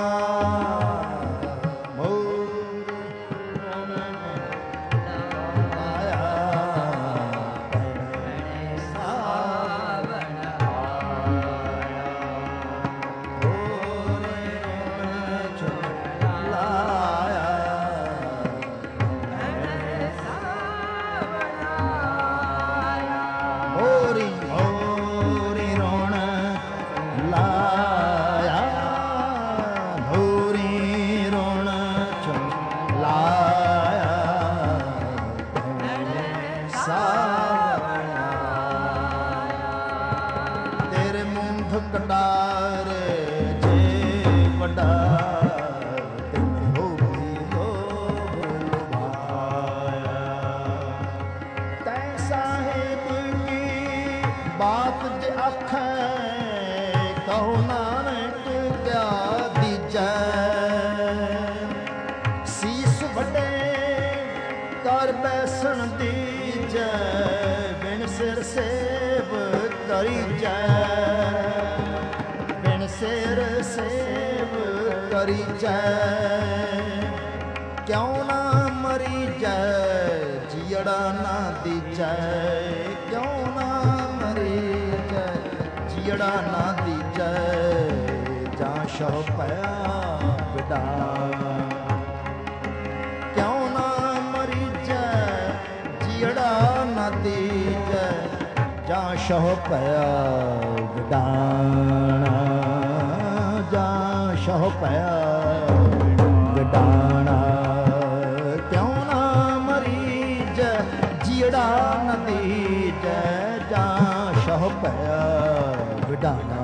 क्यों ना मरी जय जियड़ा ना दीजै, क्यों ना मरी जय जियड़ा ना दीजै। जा शह पया विडाणा, क्यों ना मरी जय जियड़ा ना दीजै। जा शह पया विडाणा, जा शह पया विडाणा। क्यों ना मरी जय जियड़ा न दीजै। जा शह पया विडाणा।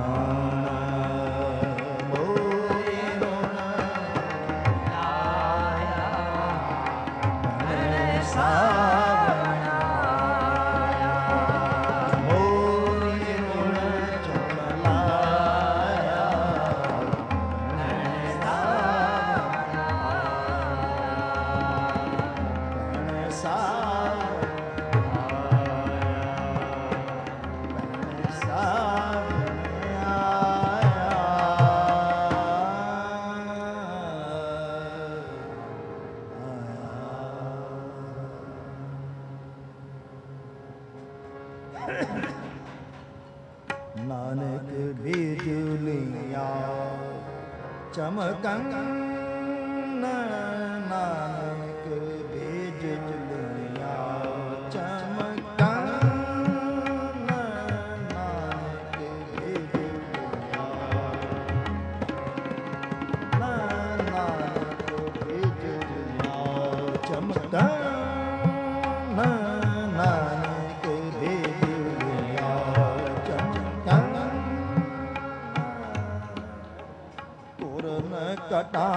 ਨਾਨਕ ਬਿਜਲੀਆਂ ਚਮਕਨ, ਨਾਨਕ ਬਿਜਲੀਆਂ ਚਮਕਨ, ਨਾਨਕ ਬਿਜਲੀਆਂ, ਨਾਨਕ ਬਿਜਲੀਆਂ ਚਮਕਨ, ਨਾਨਕ ਬਿਜਲੀਆਂ ਚਮਕਨ। ਪੂਰਨ ਘਟਾ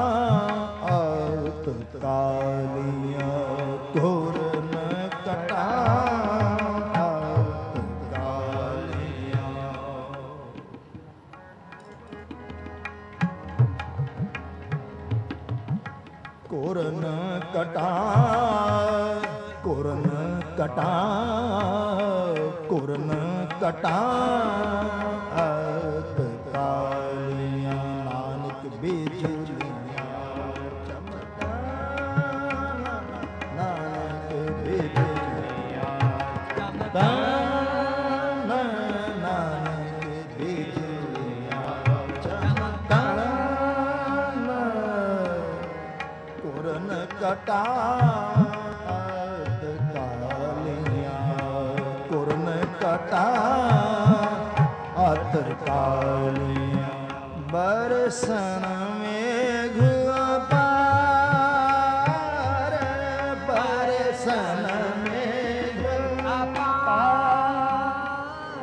ਆਤ ਕਾਲੀਆਂ, ਪੂਰਨ ਘਟਾ ਆਤ ਕਾਲੀਆਂ। ਪੂਰਨ ਘਟਾ, ਪੂਰਨ ਘਟਾ, ਪੂਰਨ ਘਟਾ ਆਤ ਕਾਲੀਆਂ। ਨਾਨਕ ਬਿਜਲੀਆਂ ਚਮਕਨ, ਨਾਨਕ ਬਿਜਲੀਆਂ ਚਮਕਨ, ਨਾਨਕ ਬਿਜਲੀਆਂ ਚਮਕਨ। ਪੂਰਨ ਘਟਾ ਆਤ ਕਾਲੀਆਂ, ਪੂਰਨ ਘਟਾ ਆਤ ਕਾਲੀਆਂ। ਬਰਸਨ ਮੇਘ ਅਪਾਰ, ਬਰਸਨ ਮੇਘ ਅਪਾਰ।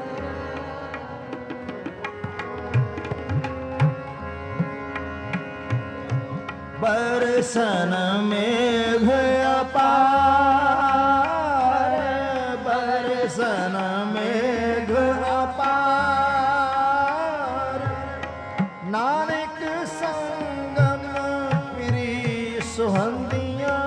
ਬਰਸਨ ਮੇਘ ਅਪਾਰ, ਬਰਸਨ ਮੇਘ ਅਪਾਰ। ਨਾਨਕ ਸੰਗਮ ਪਿਰੀ ਸੁਹੰਦੀਆਂ,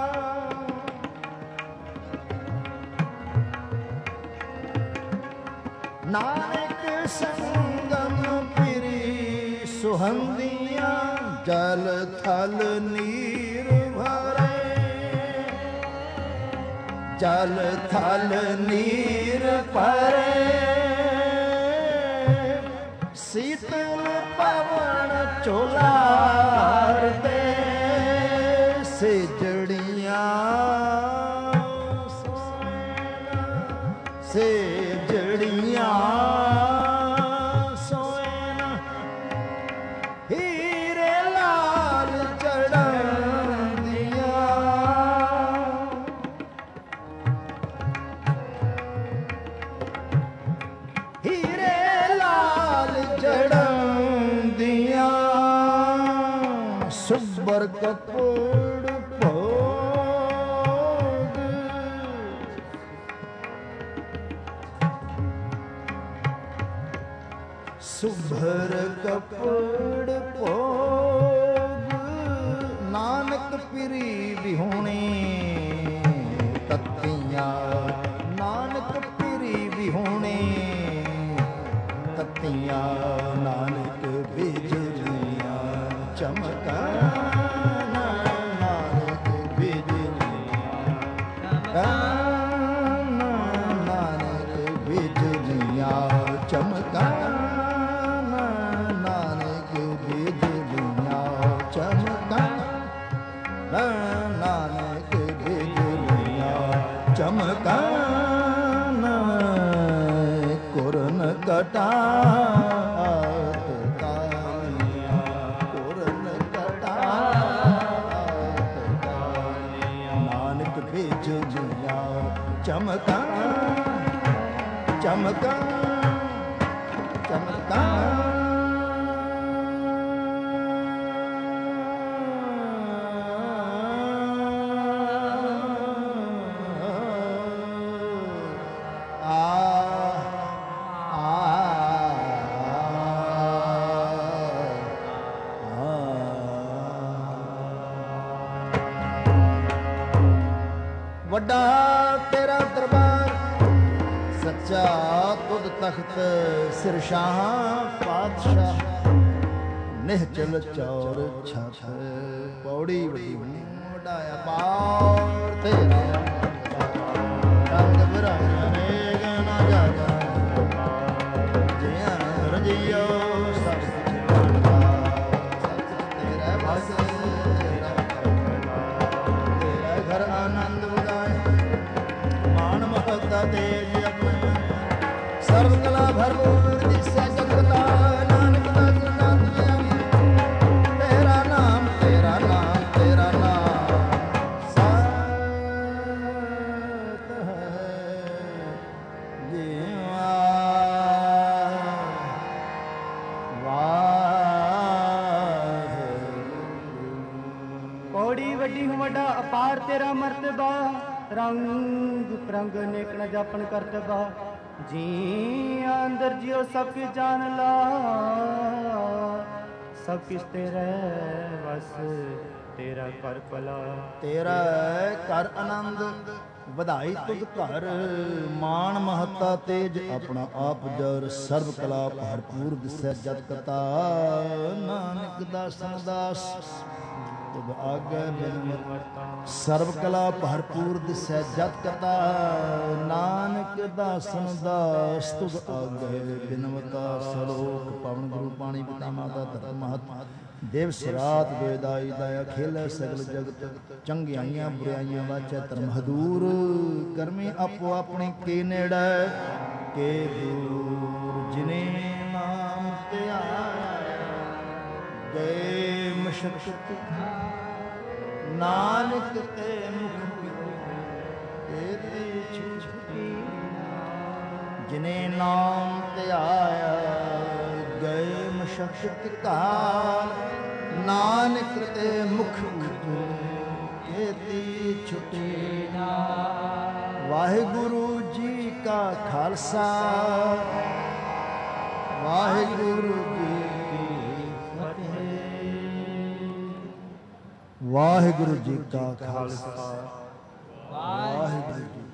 ਨਾਨਕ ਸੰਗਮ ਪਿਰੀ ਸੁਹੰਦੀਆਂ। ਜਲ ਥਲ ਨੀਰ ਭਰੇ, ਜਲ ਥਲ ਨੀਰ ਭਰੇ। ਸੀਤਲ ਪਵਨ ਚੁਲਾਰ ਦੇ, ਸੇਜੜੀਆਂ ਸੇਜੜੀਆਂ ਸੋਇਨ। ਹੀਰੇ ਲਾਲ ਚੜ੍ਹਦੀਆਂ, ਹੀਰੇ ਲਾਲ ਚੜ੍ਹਦੀਆਂ। ਸੁਬਰ ਕਪੂੜ ਭੋਗ, ਸੁਭਰ ਕਪੂੜ ਭੋਗ। ਨਾਨਕ ਪਿਰੀ ਵਿਹੂਣੀ ਤੱਤੀਆਂ, ਨਾਨਕ ਪਿਰੀ ਵਿਹੂਣੀ ਤੱਤੀਆਂ। ਨਾਨਕ ਬਿਜਲੀਆਂ ਚਮਕਨ, ਨਾਨਕ ਬਿਜਲੀਆਂ ਚਮਕਨ, ਨਾਨਕ ਬਿਜਲੀਆਂ ਚਮਕਨ, ਨਾਨਕ ਬਿਜਲੀਆਂ ਚਮਕਨ, ਨਾਨਕ ਬਿਜਲੀਆਂ ਚਮਕਨ। ਕੁਰਨ ਘਟਾ ਆਤ ਕਾਲੀਆਂ, ਕੁਰਨ ਘਟਾ ਆਤ ਕਾਲੀਆਂ। ਨਾਨਕ ਬਿਜਲੀਆਂ ਚਮਕਨ, ਚਮਕਨ, ਚਮਕਨ। ਵੱਡਾ ਤੇਰਾ ਦਰਬਾਰ ਸੱਚਾ ਤੁਧ ਤਖਤ ਸਿਰ ਸ਼ਾਹ ਪਾਤਸ਼ਾਹ ਨਿਹਚਲ ਚੌਰ ਛਤ ਪੌੜੀ ਵੱਡੀ ਵਡਾਇਆ ਪਾਰ ਤੇਰਾ ਰੰਗ ਬਰਾਇਆ ਨੇ ਗਨਾ ਸਰਬ ਕਲਾ ਭਰਪੂਰ ਦਿਸੈ ਜਗਤਾ ਨਾਨਕ ਦਾਸ ਨਾਮ ਤੇਰਾ ਨਾਮ ਤੇਰਾ ਨਾਮ ਤੇਰਾ ਨਾਮ ਸਤ ਹੈ ਜੀਵਾ ਕੌੜੀ ਵੱਡੀ ਵੱਡਾ ਅਪਾਰ ਤੇਰਾ ਮਰਤਬਾ ਰੰਗ ਪ੍ਰੰਗ ਨੇਕ ਨ ਜਾਪਨ ਕਰਤਬਾ ਜੀ ਅੰਦਰ ਜਿਉ ਸਭ ਕੀ ਜਾਣ ਲਾ ਸਭ ਕਿਸ ਤੇਰੇ ਵਸ ਤੇਰਾ ਕਰ ਭਲਾ ਤੇਰਾ ਕਰ ਆਨੰਦ ਵਧਾਈ ਤੁਧ ਘਰ ਮਾਨ ਮਹੱਤਾ ਤੇਜ ਆਪਣਾ ਆਪ ਜਰ ਸਰਬ ਕਲਾ ਭਰਪੂਰ ਦਿਸੈ ਜਤ ਕਤਾ ਨਾਨਕ ਦਾਸਨ ਦਾਸ ਤੁਧ ਆਗੇ ਬਿਨਵਤ ਸਰਬ ਕਲਾ ਭਰਪੂਰ ਦਿਸੈ ਜਤ ਕਤਾ ਨਾਨਕ ਦਾਸਨ ਦਾਸ ਤੁਧ ਆਗੇ ਬਿਨਵਤਾ ਸਲੋਕ ਪਵਨ ਗੁਰੂ ਪਾਣੀ ਪਿਤਾ ਮਾਤਾ ਧਰਮ ਮਹਤ ਦੇਵ ਸਰਾਤ ਵੇਦਾਈ ਦਇਆ ਖੇਲੇ ਸਗਲ ਜਗਤ ਚੰਗਿਆਈਆਂ ਬੁਰਾਈਆਂ ਵਾਚੈ ਧਰਮ ਹਦੂਰ ਕਰਮੀ ਆਪੋ ਆਪਣੇ ਕੇ ਨੇੜੇ ਕੇ ਦੂਰ ਜਿਨੇ ਨਾਮ ਧਿਆਇਆ ਗਏ ਮਸ਼ਕਤ ਨਾਨਕ ਤੇ ਮੁਖ ਤੇਰੇ ਛੁਟੀ ਜਿਨੇ ਨਾਮ ਧਿਆਇਆ ਗਏ ਮਸ਼ਕਤ ਕਾਲ ਨਾਨਕ ਤੇ ਮੁਖ ਕੀਤੀ ਛੁਟੀ ਵਾਹਿਗੁਰੂ ਜੀ ਕਾ ਖਾਲਸਾ ਵਾਹਿਗੁਰੂ ਜੀ ਕੀ ਫਤਿਹ ਵਾਹਿਗੁਰੂ ਜੀ ਕਾ ਖਾਲਸਾ ਵਾਹਿਗੁਰੂ ਜੀ